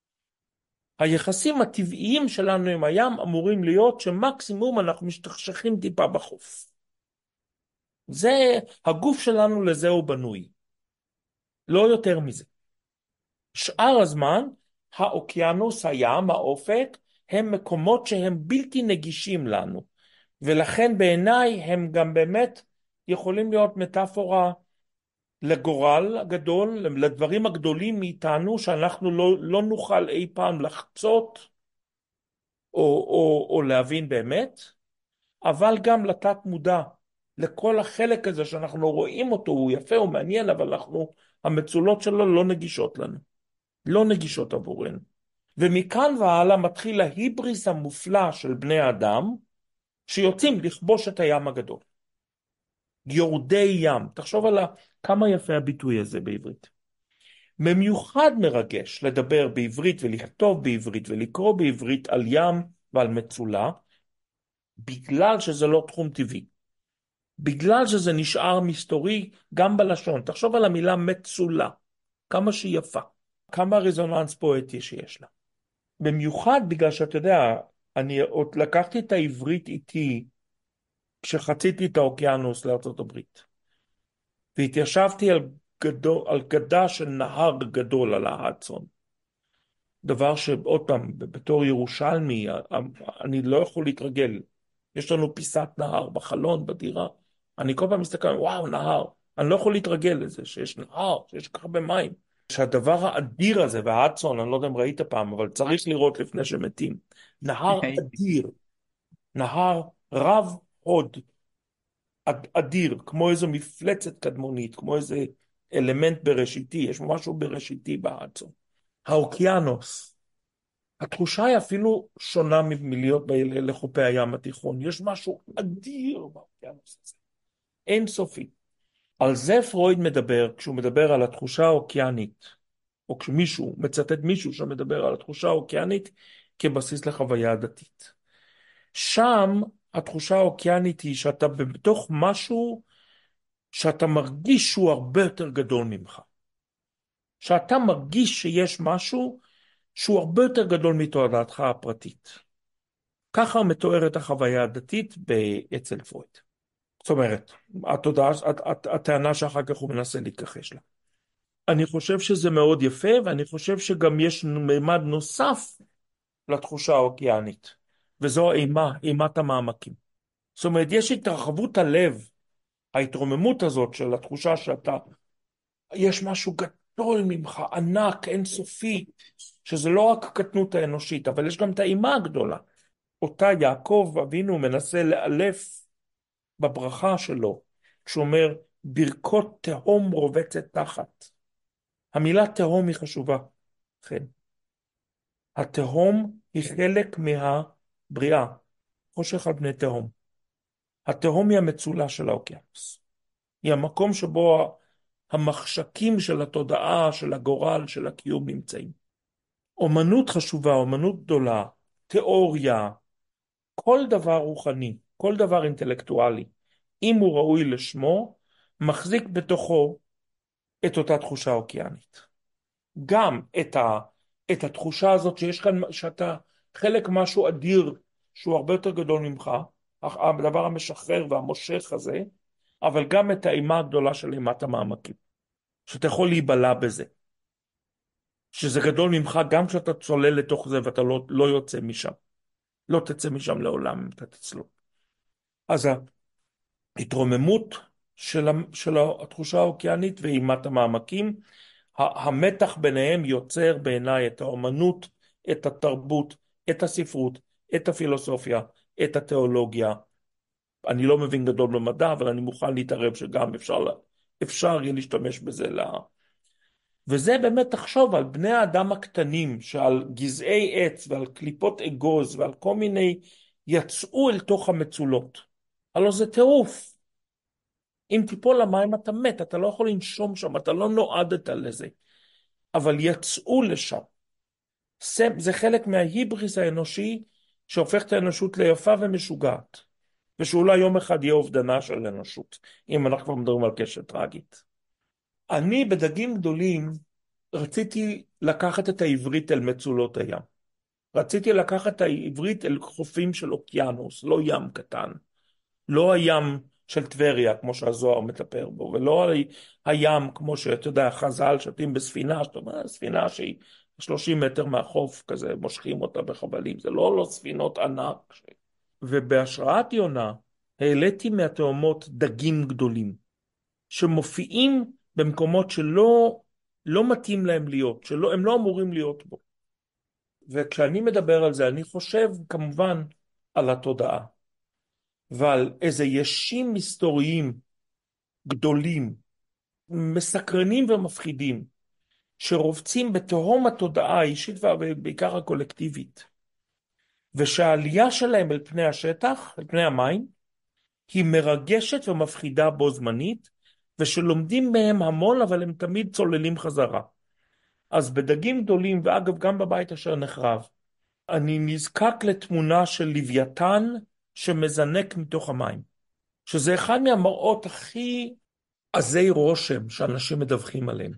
היחסים הטבעיים שלנו עם הים אמורים להיות שמקסימום אנחנו משתכשכים טיפה בחוף. זה, הגוף שלנו לזה הוא בנוי. לא יותר מזה. שאר הזמן, האוקיינוס, הים, האופק, הם מקומות שהם בלתי נגישים לנו. ולכן בעיניי הם גם באמת יכולים להיות מטאפורה לגורל הגדול, לדברים הגדולים מאיתנו, שאנחנו לא, לא נוכל אי פעם לחצות או, או, או להבין באמת, אבל גם לתת מודע, לכל החלק הזה שאנחנו רואים אותו, הוא יפה, הוא מעניין, אבל אנחנו, המצולות שלו לא נגישות לנו, לא נגישות עבורנו. ומכאן והלאה מתחיל ההיבריס המופלא של בני האדם, שיוצאים לכבוש את הים הגדול. יורדי ים. תחשוב על כמה יפה הביטוי הזה בעברית. במיוחד מרגש לדבר בעברית ולכתוב בעברית ולקרוא בעברית על ים ועל מצולה, בגלל שזה לא תחום טבעי. בגלל שזה נשאר מסתורי גם בלשון. תחשוב על המילה מצולה. כמה שהיא יפה. כמה רזוננס פואטי שיש לה. במיוחד בגלל שאתה יודע, אני עוד לקחתי את העברית איתי כשחציתי את האוקיינוס לארצות הברית. והתיישבתי על, גדול, על גדה של נהר גדול על ההדסון. דבר שעוד פעם, בתור ירושלמי, אני לא יכול להתרגל. יש לנו פיסת נהר בחלון, בדירה. אני כל פעם מסתכל, וואו, נהר. אני לא יכול להתרגל לזה, שיש נהר, שיש כך הרבה מים. שהדבר האדיר הזה, וההדסון, אני לא יודע אם ראית פעם, אבל צריך לראות לפני שמתים. נהר אדיר. נהר רב הוד. אדיר, כמו איזו מפלצת קדמונית, כמו איזה אלמנט בראשיתי, יש משהו בראשיתי בהדסון. האוקיינוס, התחושה היא אפילו שונה מלהיות לחופי הים התיכון, יש משהו אדיר באוקיינוס הזה, אין סופי. על זה פרויד מדבר, כשהוא מדבר על התחושה האוקיינית, או כשמישהו מצטט מישהו שמדבר על התחושה האוקיינית כבסיס לחוויה הדתית. שם התחושה האוקיינית היא שאתה בתוך משהו שאתה מרגיש שהוא הרבה יותר גדול ממך. שאתה מרגיש שיש משהו שהוא הרבה יותר גדול מתודעתך הפרטית. ככה מתוארת החוויה הדתית אצל פרויד. זאת אומרת, התודעה, הטענה שאחר כך הוא מנסה להתכחש לה. אני חושב שזה מאוד יפה, ואני חושב שגם יש מימד נוסף לתחושה האוקיינית, וזו אימה, אימת המעמקים. זאת אומרת, יש התרחבות הלב, ההתרוממות הזאת של התחושה שאתה, יש משהו גדול ממך, ענק, אינסופי, שזה לא רק הקטנות האנושית, אבל יש גם את האימה הגדולה. אותה יעקב אבינו מנסה לאלף בברכה שלו, כשהוא אומר, ברכות תהום רובצת תחת. המילה תהום היא חשובה. כן. התהום היא חלק מהבריאה, חושך על פני תהום. התהום היא המצולה של האוקיינוס. היא המקום שבו המחשקים של התודעה, של הגורל, של הקיום נמצאים. אומנות חשובה, אומנות גדולה, תיאוריה, כל דבר רוחני, כל דבר אינטלקטואלי, אם הוא ראוי לשמו, מחזיק בתוכו את אותה תחושה אוקיינית. גם את, ה, את התחושה הזאת שיש כאן, שאתה חלק משהו אדיר, שהוא הרבה יותר גדול ממך, הדבר המשחרר והמושך הזה, אבל גם את האימה הגדולה של אימת המעמקים. שאתה יכול להיבלע בזה. שזה גדול ממך גם כשאתה צולל לתוך זה ואתה לא, לא יוצא משם. לא תצא משם לעולם אם אתה תצלול. אז ההתרוממות של, של התחושה האוקיינית ואימת המעמקים, המתח ביניהם יוצר בעיניי את האומנות, את התרבות, את הספרות, את הפילוסופיה, את התיאולוגיה. אני לא מבין גדול במדע, אבל אני מוכן להתערב שגם אפשר, אפשר יהיה להשתמש בזה. לה... וזה באמת תחשוב על בני האדם הקטנים, שעל גזעי עץ ועל קליפות אגוז ועל כל מיני יצאו אל תוך המצולות. הלוא זה טירוף. אם תיפול למים אתה מת, אתה לא יכול לנשום שם, אתה לא נועדת לזה. אבל יצאו לשם. זה, זה חלק מההיבריס האנושי שהופך את האנושות ליפה ומשוגעת. ושאולי יום אחד יהיה אובדנה של האנושות, אם אנחנו כבר מדברים על קשר טרגית. אני בדגים גדולים רציתי לקחת את העברית אל מצולות הים. רציתי לקחת את העברית אל חופים של אוקיינוס, לא ים קטן. לא הים של טבריה, כמו שהזוהר מטפר בו, ולא הים כמו שאתה יודע, חז"ל שותים בספינה, שאתה אומר, ספינה שהיא שלושים מטר מהחוף, כזה מושכים אותה בחבלים, זה לא, לא ספינות ענק. ובהשראת יונה, העליתי מהתאומות דגים גדולים, שמופיעים במקומות שלא לא מתאים להם להיות, שהם לא אמורים להיות בו. וכשאני מדבר על זה, אני חושב כמובן על התודעה, ועל איזה ישים מסתוריים גדולים, מסקרנים ומפחידים, שרובצים בתהום התודעה האישית ובעיקר הקולקטיבית, ושהעלייה שלהם אל פני השטח, אל פני המים, היא מרגשת ומפחידה בו זמנית, ושלומדים מהם המון, אבל הם תמיד צוללים חזרה. אז בדגים גדולים, ואגב גם בבית אשר נחרב, אני נזקק לתמונה של לוויתן שמזנק מתוך המים, שזה אחד מהמראות הכי עזי רושם שאנשים מדווחים עליהם.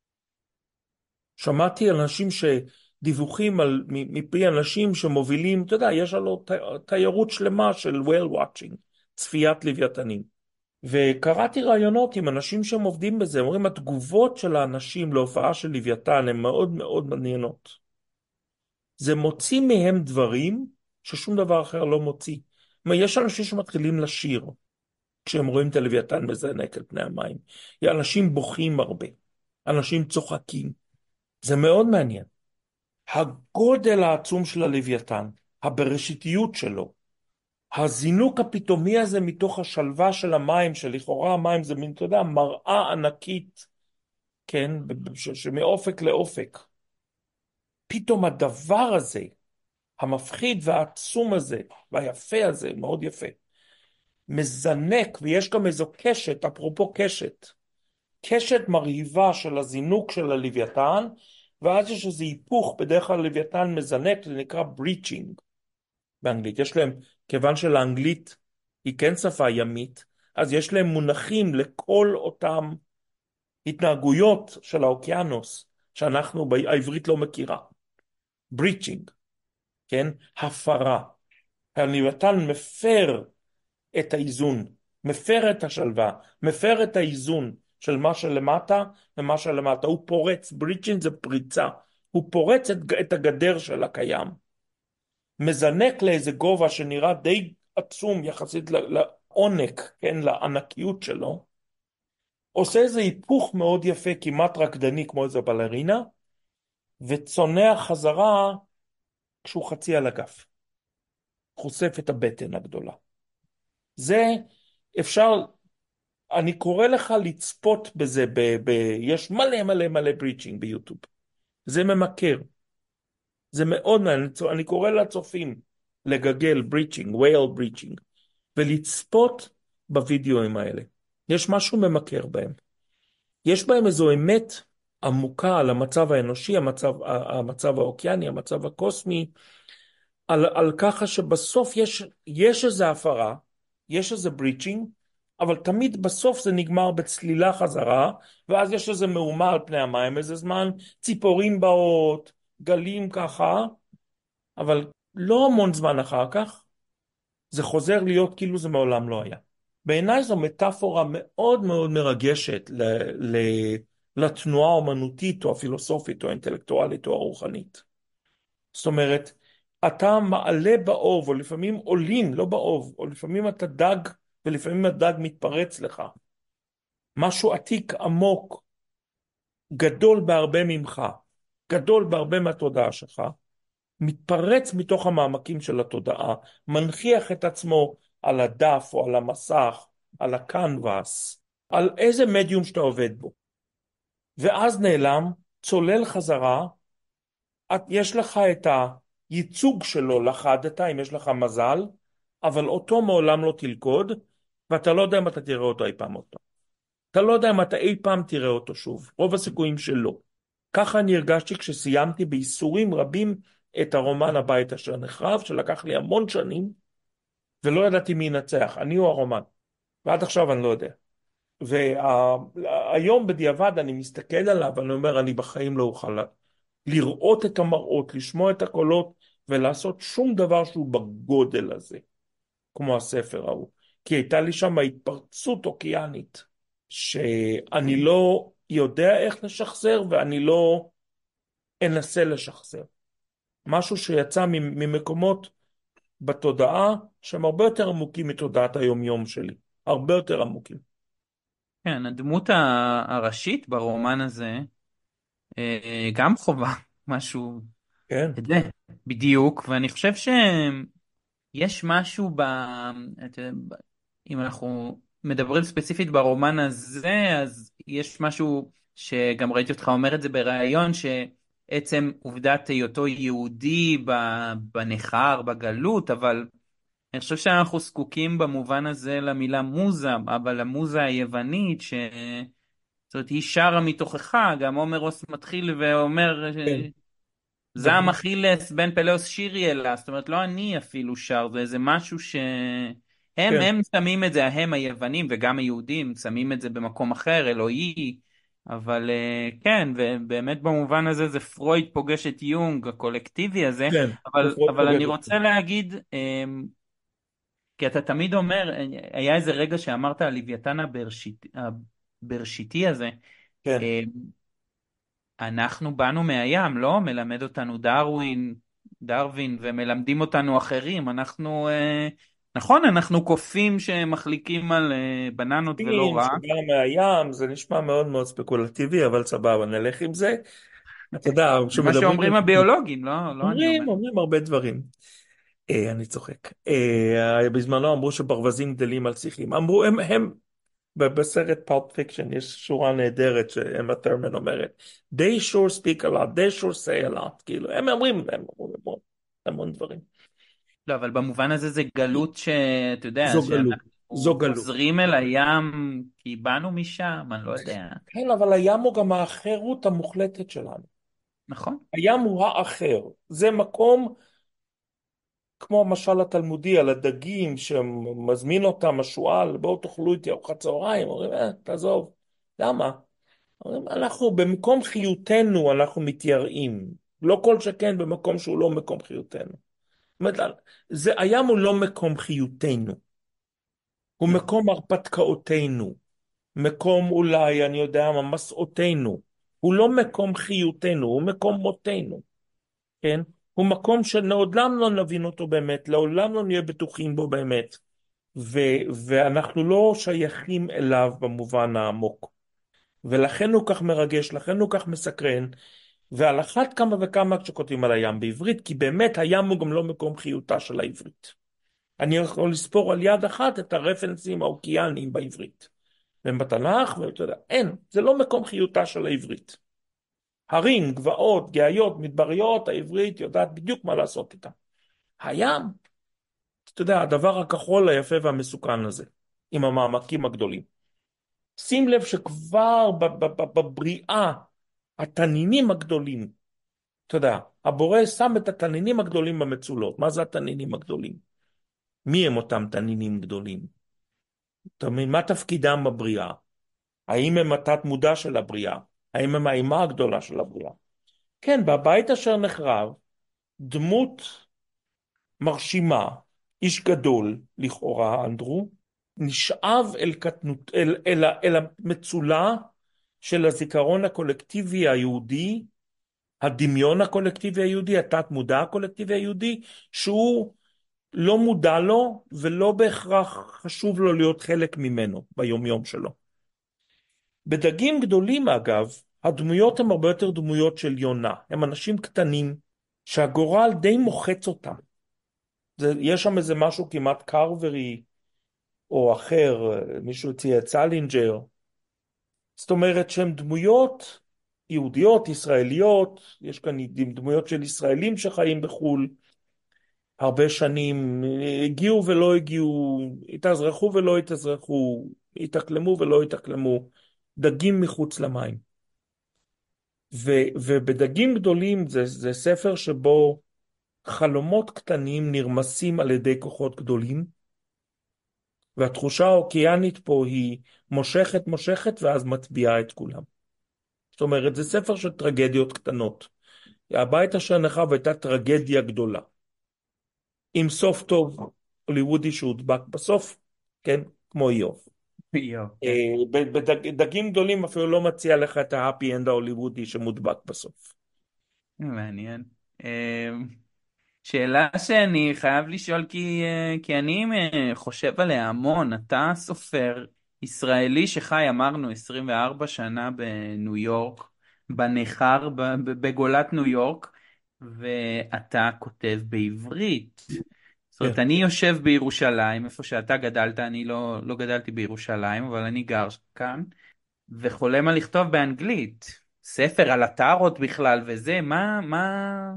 שמעתי אנשים שדיווחים על, מפי אנשים שמובילים, אתה יודע, יש לנו תיירות שלמה של whale watching, צפיית לוויתנים. וקראתי רעיונות עם אנשים שהם עובדים בזה, אומרים, התגובות של האנשים להופעה של לוויתן הן מאוד מאוד מעניינות. זה מוציא מהם דברים ששום דבר אחר לא מוציא. יש אנשים שמתחילים לשיר כשהם רואים את הלוויתן מזנק על פני המים. אנשים בוכים הרבה, אנשים צוחקים. זה מאוד מעניין. הגודל העצום של הלוויתן, הבראשיתיות שלו, הזינוק הפתאומי הזה מתוך השלווה של המים, שלכאורה המים זה מין, אתה יודע, מראה ענקית, כן, שמאופק לאופק. פתאום הדבר הזה, המפחיד והעצום הזה, והיפה הזה, מאוד יפה, מזנק, ויש גם איזו קשת, אפרופו קשת, קשת מרהיבה של הזינוק של הלוויתן, ואז יש איזה היפוך, בדרך כלל לוויתן מזנק, זה נקרא breaching באנגלית. יש להם, כיוון שלאנגלית היא כן שפה ימית, אז יש להם מונחים לכל אותם התנהגויות של האוקיינוס, שאנחנו, העברית לא מכירה. breaching, כן? הפרה. הלוויתן מפר את האיזון, מפר את השלווה, מפר את האיזון של מה שלמטה ומה שלמטה. הוא פורץ, breaching זה פריצה. הוא פורץ את, את הגדר של הקיים. מזנק לאיזה גובה שנראה די עצום יחסית לעונק, כן, לענקיות שלו. עושה איזה היפוך מאוד יפה, כמעט רקדני כמו איזה בלרינה, וצונח חזרה כשהוא חצי על הגף. חושף את הבטן הגדולה. זה אפשר, אני קורא לך לצפות בזה, ב, ב, יש מלא מלא מלא בריצ'ינג ביוטיוב. זה ממכר. זה מאוד מעניין, אני קורא לצופים לגגל בריצ'ינג, whale בריצ'ינג, ולצפות בווידאוים האלה. יש משהו ממכר בהם. יש בהם איזו אמת עמוקה על המצב האנושי, המצב, המצב האוקיאני, המצב הקוסמי, על, על ככה שבסוף יש, יש איזו הפרה, יש איזה בריצ'ינג, אבל תמיד בסוף זה נגמר בצלילה חזרה, ואז יש איזה מהומה על פני המים, איזה זמן, ציפורים באות, גלים ככה, אבל לא המון זמן אחר כך, זה חוזר להיות כאילו זה מעולם לא היה. בעיניי זו מטאפורה מאוד מאוד מרגשת ל, ל, לתנועה האומנותית או הפילוסופית או האינטלקטואלית או הרוחנית. זאת אומרת, אתה מעלה באוב, או לפעמים עולים, לא באוב, או לפעמים אתה דג, ולפעמים הדג מתפרץ לך. משהו עתיק, עמוק, גדול בהרבה ממך, גדול בהרבה מהתודעה שלך, מתפרץ מתוך המעמקים של התודעה, מנחיח את עצמו על הדף או על המסך, על הקנבס, על איזה מדיום שאתה עובד בו. ואז נעלם, צולל חזרה, את, יש לך את הייצוג שלו, לחדת, אם יש לך מזל, אבל אותו מעולם לא תלכוד, ואתה לא יודע אם אתה תראה אותו אי פעם עוד פעם. אתה לא יודע אם אתה אי פעם תראה אותו שוב, רוב הסיכויים שלא. ככה אני הרגשתי כשסיימתי בייסורים רבים את הרומן הבית אשר נחרב, שלקח לי המון שנים, ולא ידעתי מי ינצח, אני או הרומן. ועד עכשיו אני לא יודע. והיום בדיעבד אני מסתכל עליו, ואני אומר, אני בחיים לא אוכל לראות את המראות, לשמוע את הקולות, ולעשות שום דבר שהוא בגודל הזה, כמו הספר ההוא. כי הייתה לי שם התפרצות אוקיינית, שאני לא יודע איך לשחזר, ואני לא אנסה לשחזר. משהו שיצא ממקומות בתודעה, שהם הרבה יותר עמוקים מתודעת היומיום שלי. הרבה יותר עמוקים. כן, הדמות ה- הראשית ברומן הזה, אה, גם חובה משהו, כן, את זה, בדיוק, ואני חושב שיש משהו ב... אתה יודע, ב- אם אנחנו מדברים ספציפית ברומן הזה, אז יש משהו שגם ראיתי אותך אומר את זה בריאיון, שעצם עובדת היותו יהודי ב- בנכר, בגלות, אבל אני חושב שאנחנו זקוקים במובן הזה למילה מוזה, אבל המוזה היוונית, ש... זאת אומרת, היא שרה מתוכך, גם עומרוס מתחיל ואומר, כן. זעם דוד, אכילס בן פלאוס שירי אלה, זאת אומרת, לא אני אפילו שר, זה איזה משהו שהם, כן, הם שמים את זה, הם היוונים וגם היהודים, שמים את זה במקום אחר, אלוהי, אבל אה, כן, ובאמת במובן הזה זה פרויד פוגש את יונג, הקולקטיבי הזה, כן. זה אבל, פרויד אבל פוגש אני אותי. רוצה להגיד, אה, כי אתה תמיד אומר, היה איזה רגע שאמרת על לוויתן הברשיתי, הברשיתי הזה, כן. אה, אנחנו באנו מהים, לא? מלמד אותנו דרווין, דרווין, ומלמדים אותנו אחרים. אנחנו, אה, נכון, אנחנו קופים שמחליקים על אה, בננות ולא פין רע. שבא מהים, זה נשמע מאוד מאוד ספקולטיבי, אבל סבבה, נלך עם זה. אתה יודע, זה מה כשמדברים על... שאומרים הביולוגים, לא, לא אני אומר. אומרים, אומרים הרבה דברים. אה, אני צוחק. אה, בזמנו אמרו שברווזים גדלים על שיחים. אמרו, הם, הם, בסרט פולפ פיקשן יש שורה נהדרת שאמה ת'רמן אומרת, they sure speak a lot, they sure say a lot, כאילו, הם אומרים, הם אומרים המון, המון דברים. לא, אבל במובן הזה זה גלות שאתה יודע, זו גלות, זו שאנחנו גלות. חוזרים אל הים כי באנו משם, אני לא יודע. כן, אבל הים הוא גם האחרות המוחלטת שלנו. נכון. הים הוא האחר. זה מקום כמו המשל התלמודי על הדגים שמזמין אותם השועל, בואו תאכלו איתי ארוחת צהריים, אומרים, אה, תעזוב. למה? אומרים, אנחנו במקום חיותנו אנחנו מתייראים. לא כל שכן במקום שהוא לא מקום חיותנו. זאת אומרת, זה, הים הוא לא מקום חיותנו, הוא נכון. מקום הרפתקאותינו, מקום אולי, אני יודע מה, מסעותינו. הוא לא מקום חיותנו, הוא מקום מותנו. כן? הוא מקום שלעולם לא נבין אותו באמת, לעולם לא נהיה בטוחים בו באמת, ו- ואנחנו לא שייכים אליו במובן העמוק. ולכן הוא כך מרגש, לכן הוא כך מסקרן, ועל אחת כמה וכמה כשכותבים על הים בעברית, כי באמת הים הוא גם לא מקום חיותה של העברית. אני יכול לספור על יד אחת את הרפרנסים האוקייניים בעברית. ובתנ"ך, ואתה יודע, אין, זה לא מקום חיותה של העברית. הרים, גבעות, גאיות, מדבריות, העברית יודעת בדיוק מה לעשות איתם. הים, אתה יודע, הדבר הכחול היפה והמסוכן הזה, עם המעמקים הגדולים. שים לב שכבר ב- ב- ב- בבריאה, התנינים הגדולים, אתה יודע, הבורא שם את התנינים הגדולים במצולות. מה זה התנינים הגדולים? מי הם אותם תנינים גדולים? אתה מבין, מה תפקידם בבריאה? האם הם התת מודע של הבריאה? האם הם האימה הגדולה של הבריאה? כן, בבית אשר נחרב, דמות מרשימה, איש גדול לכאורה, אנדרו, נשאב אל, קטנות, אל, אל, אל המצולה של הזיכרון הקולקטיבי היהודי, הדמיון הקולקטיבי היהודי, התת מודע הקולקטיבי היהודי, שהוא לא מודע לו ולא בהכרח חשוב לו להיות חלק ממנו ביומיום שלו. בדגים גדולים אגב, הדמויות הן הרבה יותר דמויות של יונה, הם אנשים קטנים שהגורל די מוחץ אותם. זה, יש שם איזה משהו כמעט קרברי או אחר, מישהו הציע את סלינג'ר. זאת אומרת שהן דמויות יהודיות, ישראליות, יש כאן דמויות של ישראלים שחיים בחו"ל הרבה שנים, הגיעו ולא הגיעו, התאזרחו ולא התאזרחו, התאקלמו ולא התאקלמו, דגים מחוץ למים. ו, ובדגים גדולים זה, זה ספר שבו חלומות קטנים נרמסים על ידי כוחות גדולים, והתחושה האוקיינית פה היא מושכת מושכת ואז מטביעה את כולם. זאת אומרת, זה ספר של טרגדיות קטנות. הבית אשר נחרב הייתה טרגדיה גדולה. עם סוף טוב הוליוודי שהודבק בסוף, כן, כמו איוב. יו, כן. אה, בדגים גדולים אפילו לא מציע לך את ההפי אנד ההוליוודי שמודבק בסוף. מעניין. אמ, שאלה שאני חייב לשאול כי, אה, כי אני אה, חושב עליה המון. אתה סופר ישראלי שחי, אמרנו, עשרים וארבע שנה בניו יורק, בניכר, ב- ב- בגולת ניו יורק, ואתה כותב בעברית. זאת כן. אומרת, אני יושב בירושלים, איפה שאתה גדלת, אני לא, לא גדלתי בירושלים, אבל אני גר כאן, וחולם על לכתוב באנגלית. ספר על הטארות בכלל וזה, מה, מה...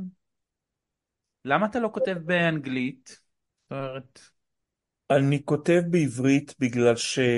למה אתה לא כותב באנגלית? זאת אומרת, אני כותב בעברית בגלל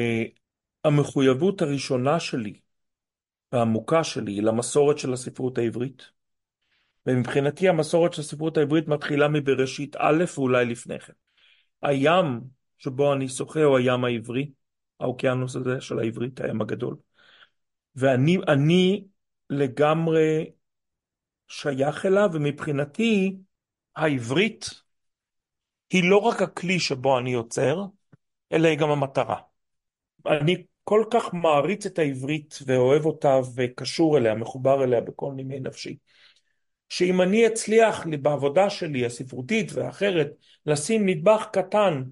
שהמחויבות הראשונה שלי והעמוקה שלי היא למסורת של הספרות העברית. ומבחינתי המסורת של הספרות העברית מתחילה מבראשית א' ואולי לפני כן. הים שבו אני שוחה הוא הים העברי, האוקיינוס הזה של העברית, הים הגדול. ואני אני לגמרי שייך אליו, ומבחינתי העברית היא לא רק הכלי שבו אני יוצר, אלא היא גם המטרה. אני כל כך מעריץ את העברית ואוהב אותה וקשור אליה, מחובר אליה בכל נימי נפשי, שאם אני אצליח לי בעבודה שלי הספרותית ואחרת לשים נדבך קטן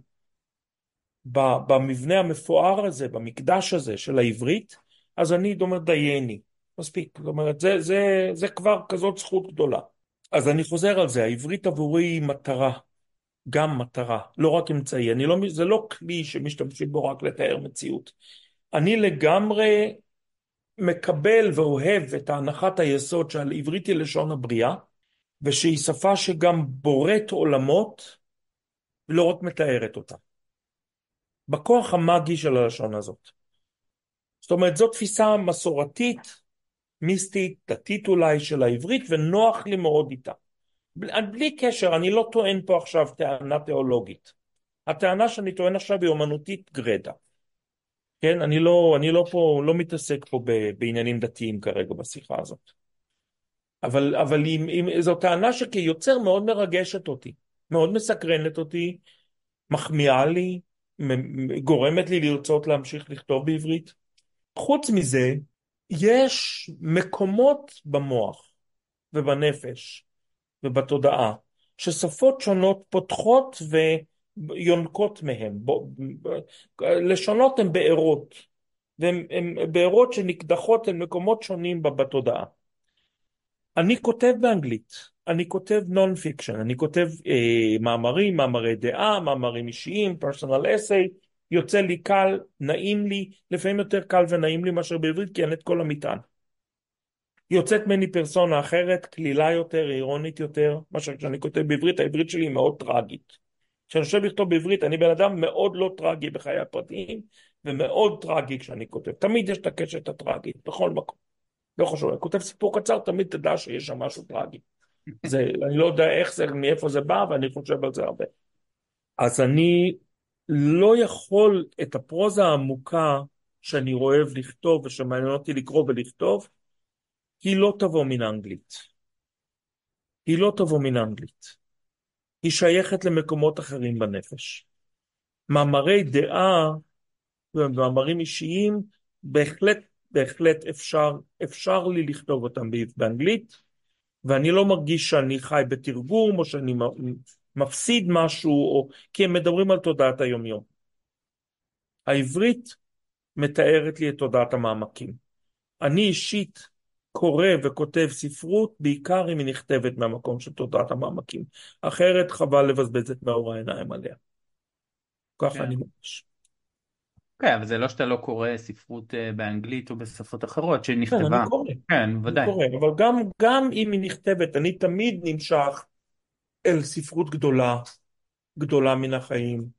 במבנה המפואר הזה, במקדש הזה של העברית, אז אני אומר דייני, מספיק. זאת אומרת, זה, זה, זה כבר כזאת זכות גדולה. אז אני חוזר על זה, העברית עבורי היא מטרה, גם מטרה, לא רק אמצעי. אני לא, זה לא כלי שמשתמשים בו רק לתאר מציאות. אני לגמרי מקבל ואוהב את ההנחת היסוד שעל עברית היא לשון הבריאה, ושהיא שפה שגם בוראת עולמות ולא רק מתארת אותה. בכוח המאגי של הלשון הזאת. זאת אומרת, זו תפיסה מסורתית מיסטית, דתית אולי של העברית, ונוח לי מאוד איתה. בלי, בלי קשר, אני לא טוען פה עכשיו טענה תיאולוגית. הטענה שאני טוען עכשיו היא אומנותית גרדה. כן, אני לא, אני לא פה, לא מתעסק פה ב, בעניינים דתיים כרגע בשיחה הזאת. אבל, אבל אם, אם, זו טענה שכיוצר מאוד מרגשת אותי, מאוד מסקרנת אותי, מחמיאה לי, מ- גורמת לי לרצות להמשיך לכתוב בעברית. חוץ מזה, יש מקומות במוח ובנפש ובתודעה ששפות שונות פותחות ויונקות מהם. בו- לשונות הן בארות, והן בארות שנקדחות אל מקומות שונים ב- בתודעה. אני כותב באנגלית, אני כותב נון פיקשן, אני כותב אה, מאמרים, מאמרי דעה, מאמרים אישיים, פרסונל אסי, יוצא לי קל, נעים לי, לפעמים יותר קל ונעים לי מאשר בעברית, כי אין את כל המטען. יוצאת ממני פרסונה אחרת, כלילה יותר, אירונית יותר, מאשר כשאני כותב בעברית, העברית שלי היא מאוד טרגית. כשאני חושב לכתוב בעברית, אני בן אדם מאוד לא טרגי בחיי הפרטיים, ומאוד טרגי כשאני כותב. תמיד יש את הקשת הטרגית, בכל מקום. לא חשוב, אני כותב סיפור קצר, תמיד תדע שיש שם משהו טרגי. זה, אני לא יודע איך זה, מאיפה זה בא, ואני חושב על זה הרבה. אז אני לא יכול את הפרוזה העמוקה שאני אוהב לכתוב, ושמעניין אותי לקרוא ולכתוב, היא לא תבוא מן האנגלית. היא לא תבוא מן האנגלית. היא שייכת למקומות אחרים בנפש. מאמרי דעה ומאמרים אישיים, בהחלט, בהחלט אפשר, אפשר לי לכתוב אותם באנגלית, ואני לא מרגיש שאני חי בתרגום, או שאני מפסיד משהו, או כי הם מדברים על תודעת היומיום. העברית מתארת לי את תודעת המעמקים. אני אישית קורא וכותב ספרות, בעיקר אם היא נכתבת מהמקום של תודעת המעמקים. אחרת חבל לבזבז את מאור העיניים עליה. ככה כן. אני מרגיש. כן, אבל זה לא שאתה לא קורא ספרות אה, באנגלית או בשפות אחרות כן, אני שנכתבה. קורא. כן, אני ודאי. קורא, אבל גם, גם אם היא נכתבת, אני תמיד נמשך אל ספרות גדולה, גדולה מן החיים.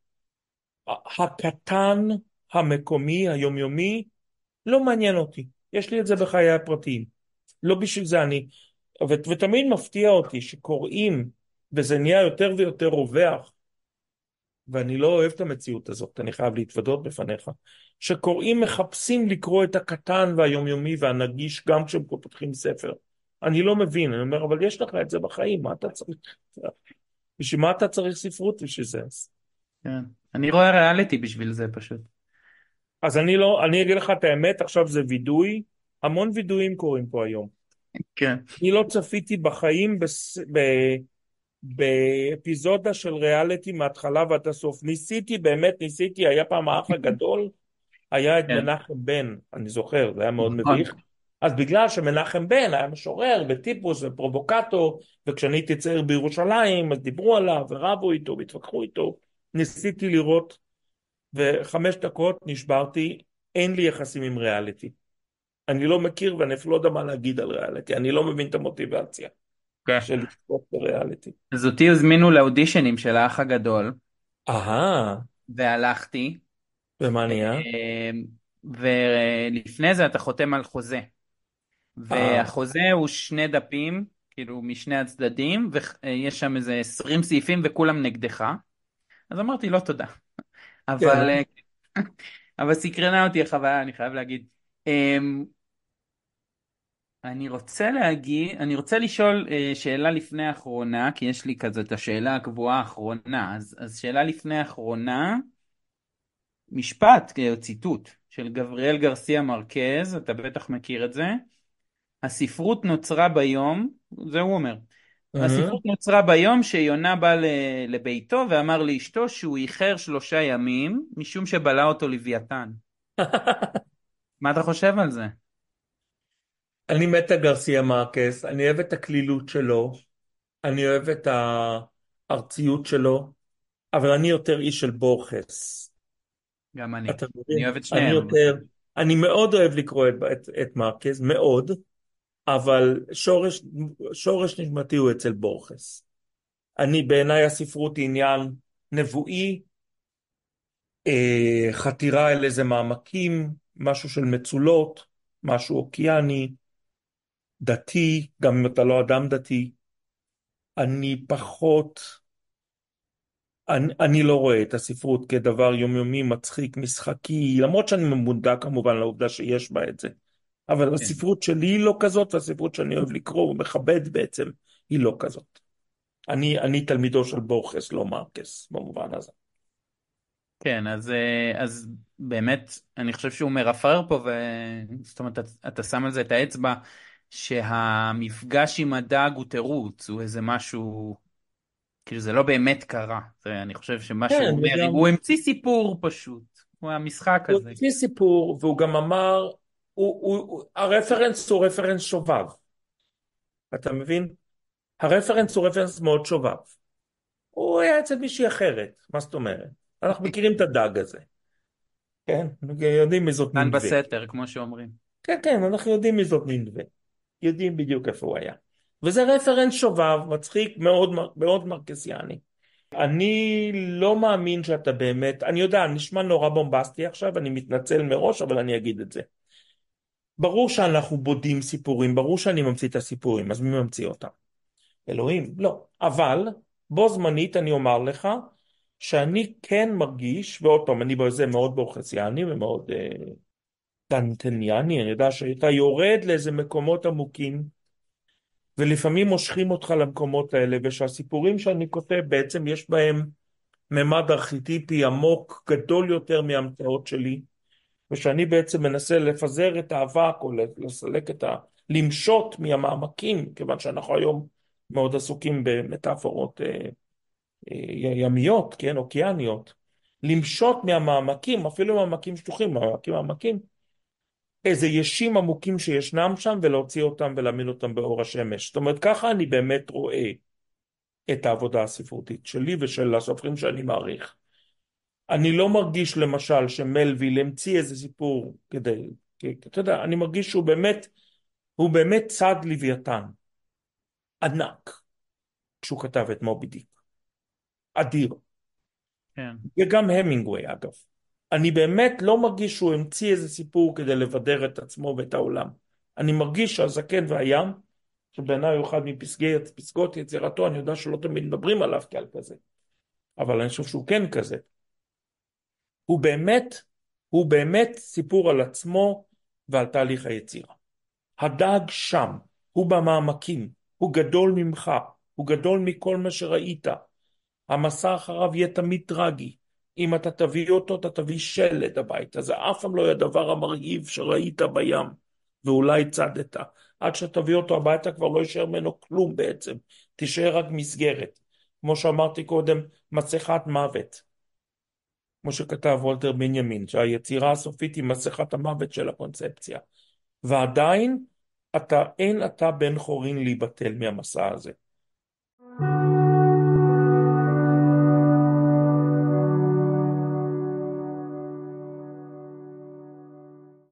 הקטן, המקומי, היומיומי, לא מעניין אותי. יש לי את זה בחיי הפרטיים. לא בשביל זה אני... ו- ותמיד מפתיע אותי שקוראים, וזה נהיה יותר ויותר רווח, ואני לא אוהב את המציאות הזאת, אני חייב להתוודות בפניך, שקוראים מחפשים לקרוא את הקטן והיומיומי והנגיש גם כשהם פותחים ספר. אני לא מבין, אני אומר, אבל יש לך את זה בחיים, מה אתה צריך? בשביל מה אתה צריך ספרות בשביל זה? כן. אני רואה ריאליטי בשביל זה פשוט. אז אני לא, אני אגיד לך את האמת, עכשיו זה וידוי, המון וידויים קורים פה היום. כן. אני לא צפיתי בחיים בס... ב... באפיזודה של ריאליטי מההתחלה ועד הסוף. ניסיתי, באמת ניסיתי, היה פעם האח הגדול, היה את כן. מנחם בן, אני זוכר, זה היה מאוד נכון. מביך. אז בגלל שמנחם בן היה משורר וטיפוס ופרובוקטור, וכשאני הייתי צעיר בירושלים, אז דיברו עליו ורבו איתו והתווכחו איתו, ניסיתי לראות, וחמש דקות נשברתי, אין לי יחסים עם ריאליטי. אני לא מכיר ואני אפילו לא יודע מה להגיד על ריאליטי, אני לא מבין את המוטיבציה כן. של לצפות בריאליטי. אז אותי הזמינו לאודישנים של האח הגדול, אהה, והלכתי, ומה נהיה? אה, ולפני זה אתה חותם על חוזה. אה, והחוזה הוא שני דפים, כאילו משני הצדדים, ויש שם איזה עשרים סעיפים וכולם נגדך. אז אמרתי לא תודה. כן. אבל, אה, אבל סקרנה אותי החוויה, אני חייב להגיד. אמ, אני רוצה להגיד, אני רוצה לשאול אה, שאלה לפני האחרונה, כי יש לי כזה את השאלה הקבועה האחרונה. אז, אז שאלה לפני האחרונה, משפט, אה, ציטוט של גבריאל גרסיה מרקז, אתה בטח מכיר את זה. הספרות נוצרה ביום, זה הוא אומר, אהה. הספרות נוצרה ביום שיונה בא ל- לביתו ואמר לאשתו שהוא איחר שלושה ימים משום שבלע אותו לוויתן. מה אתה חושב על זה? אני מת על גרסיה מרקס, אני אוהב את הקלילות שלו, אני אוהב את הארציות שלו, אבל אני יותר איש של בורכס. גם אני. אתה אני מבין? אוהב את אני שניהם. יותר, אני מאוד אוהב לקרוא את, את, את מרקס, מאוד, אבל שורש, שורש נשמתי הוא אצל בורכס. אני, בעיניי הספרות היא עניין נבואי, אה, חתירה אל איזה מעמקים, משהו של מצולות, משהו אוקיאני, דתי, גם אם אתה לא אדם דתי, אני פחות, אני, אני לא רואה את הספרות כדבר יומיומי, מצחיק, משחקי, למרות שאני מודע כמובן לעובדה שיש בה את זה. אבל כן. הספרות שלי היא לא כזאת, והספרות שאני אוהב לקרוא ומכבד בעצם היא לא כזאת. אני, אני תלמידו של בורכס, לא מרקס, במובן הזה. כן, אז, אה, אז באמת, אני חושב שהוא מרפרר פה, ו... זאת אומרת, אתה, אתה שם על זה את האצבע, שהמפגש עם הדג הוא תירוץ, הוא איזה משהו, כאילו זה לא באמת קרה. זה, אני חושב שמה שהוא כן, אומר, וגם הוא המציא סיפור פשוט, הוא המשחק הוא הזה. לפי סיפור, והוא גם אמר, הוא, הוא, הוא, הרפרנס הוא רפרנס שובב, אתה מבין? הרפרנס הוא רפרנס מאוד שובב. הוא היה אצל מישהי אחרת, מה זאת אומרת? אנחנו מכירים את הדג הזה, כן? אנחנו יודעים מי זאת כאן נינווה. בסתר, כמו שאומרים. כן, כן, אנחנו יודעים מי זאת נינווה. יודעים בדיוק איפה הוא היה. וזה רפרנס שובב, מצחיק, מאוד, מאוד מרקסיאני. אני לא מאמין שאתה באמת, אני יודע, נשמע נורא בומבסטי עכשיו, אני מתנצל מראש, אבל אני אגיד את זה. ברור שאנחנו בודים סיפורים, ברור שאני ממציא את הסיפורים, אז מי ממציא אותם? אלוהים, לא. אבל בו זמנית אני אומר לך שאני כן מרגיש, ועוד פעם, אני בזה מאוד בורחסיאני ומאוד אה, טנטניאני, אני יודע שאתה יורד לאיזה מקומות עמוקים, ולפעמים מושכים אותך למקומות האלה, ושהסיפורים שאני כותב בעצם יש בהם ממד ארכיטיפי עמוק גדול יותר מההמצאות שלי, ושאני בעצם מנסה לפזר את האבק או לסלק את ה... למשות מהמעמקים, כיוון שאנחנו היום מאוד עסוקים במטאפורות אה, אה, ימיות, כן, אוקייניות, למשות מהמעמקים, אפילו מעמקים שטוחים, מעמקים מעמקים, איזה ישים עמוקים שישנם שם ולהוציא אותם ולהעמיד אותם באור השמש. זאת אומרת, ככה אני באמת רואה את העבודה הספרותית שלי ושל הסופרים שאני מעריך. אני לא מרגיש למשל שמלוויל המציא איזה סיפור כדי, כי, אתה יודע, אני מרגיש שהוא באמת, הוא באמת צד לוויתן, ענק, כשהוא כתב את מובי דיק, אדיר, כן, וגם המינגווי אגב. אני באמת לא מרגיש שהוא המציא איזה סיפור כדי לבדר את עצמו ואת העולם. אני מרגיש שהזקן והים, שבעיניי הוא אחד מפסגות יצירתו, אני יודע שלא תמיד מדברים עליו כעל כזה, אבל אני חושב שהוא כן כזה. הוא באמת, הוא באמת סיפור על עצמו ועל תהליך היצירה. הדג שם, הוא במעמקים, הוא גדול ממך, הוא גדול מכל מה שראית. המסע אחריו יהיה תמיד טרגי. אם אתה תביא אותו, אתה תביא שלד הביתה. זה אף פעם לא יהיה הדבר המרהיב שראית בים, ואולי צדת. עד שתביא אותו הביתה כבר לא יישאר ממנו כלום בעצם. תישאר רק מסגרת. כמו שאמרתי קודם, מסכת מוות. כמו שכתב וולטר בנימין, שהיצירה הסופית היא מסכת המוות של הקונספציה. ועדיין, אתה, אין אתה בן חורין להיבטל מהמסע הזה.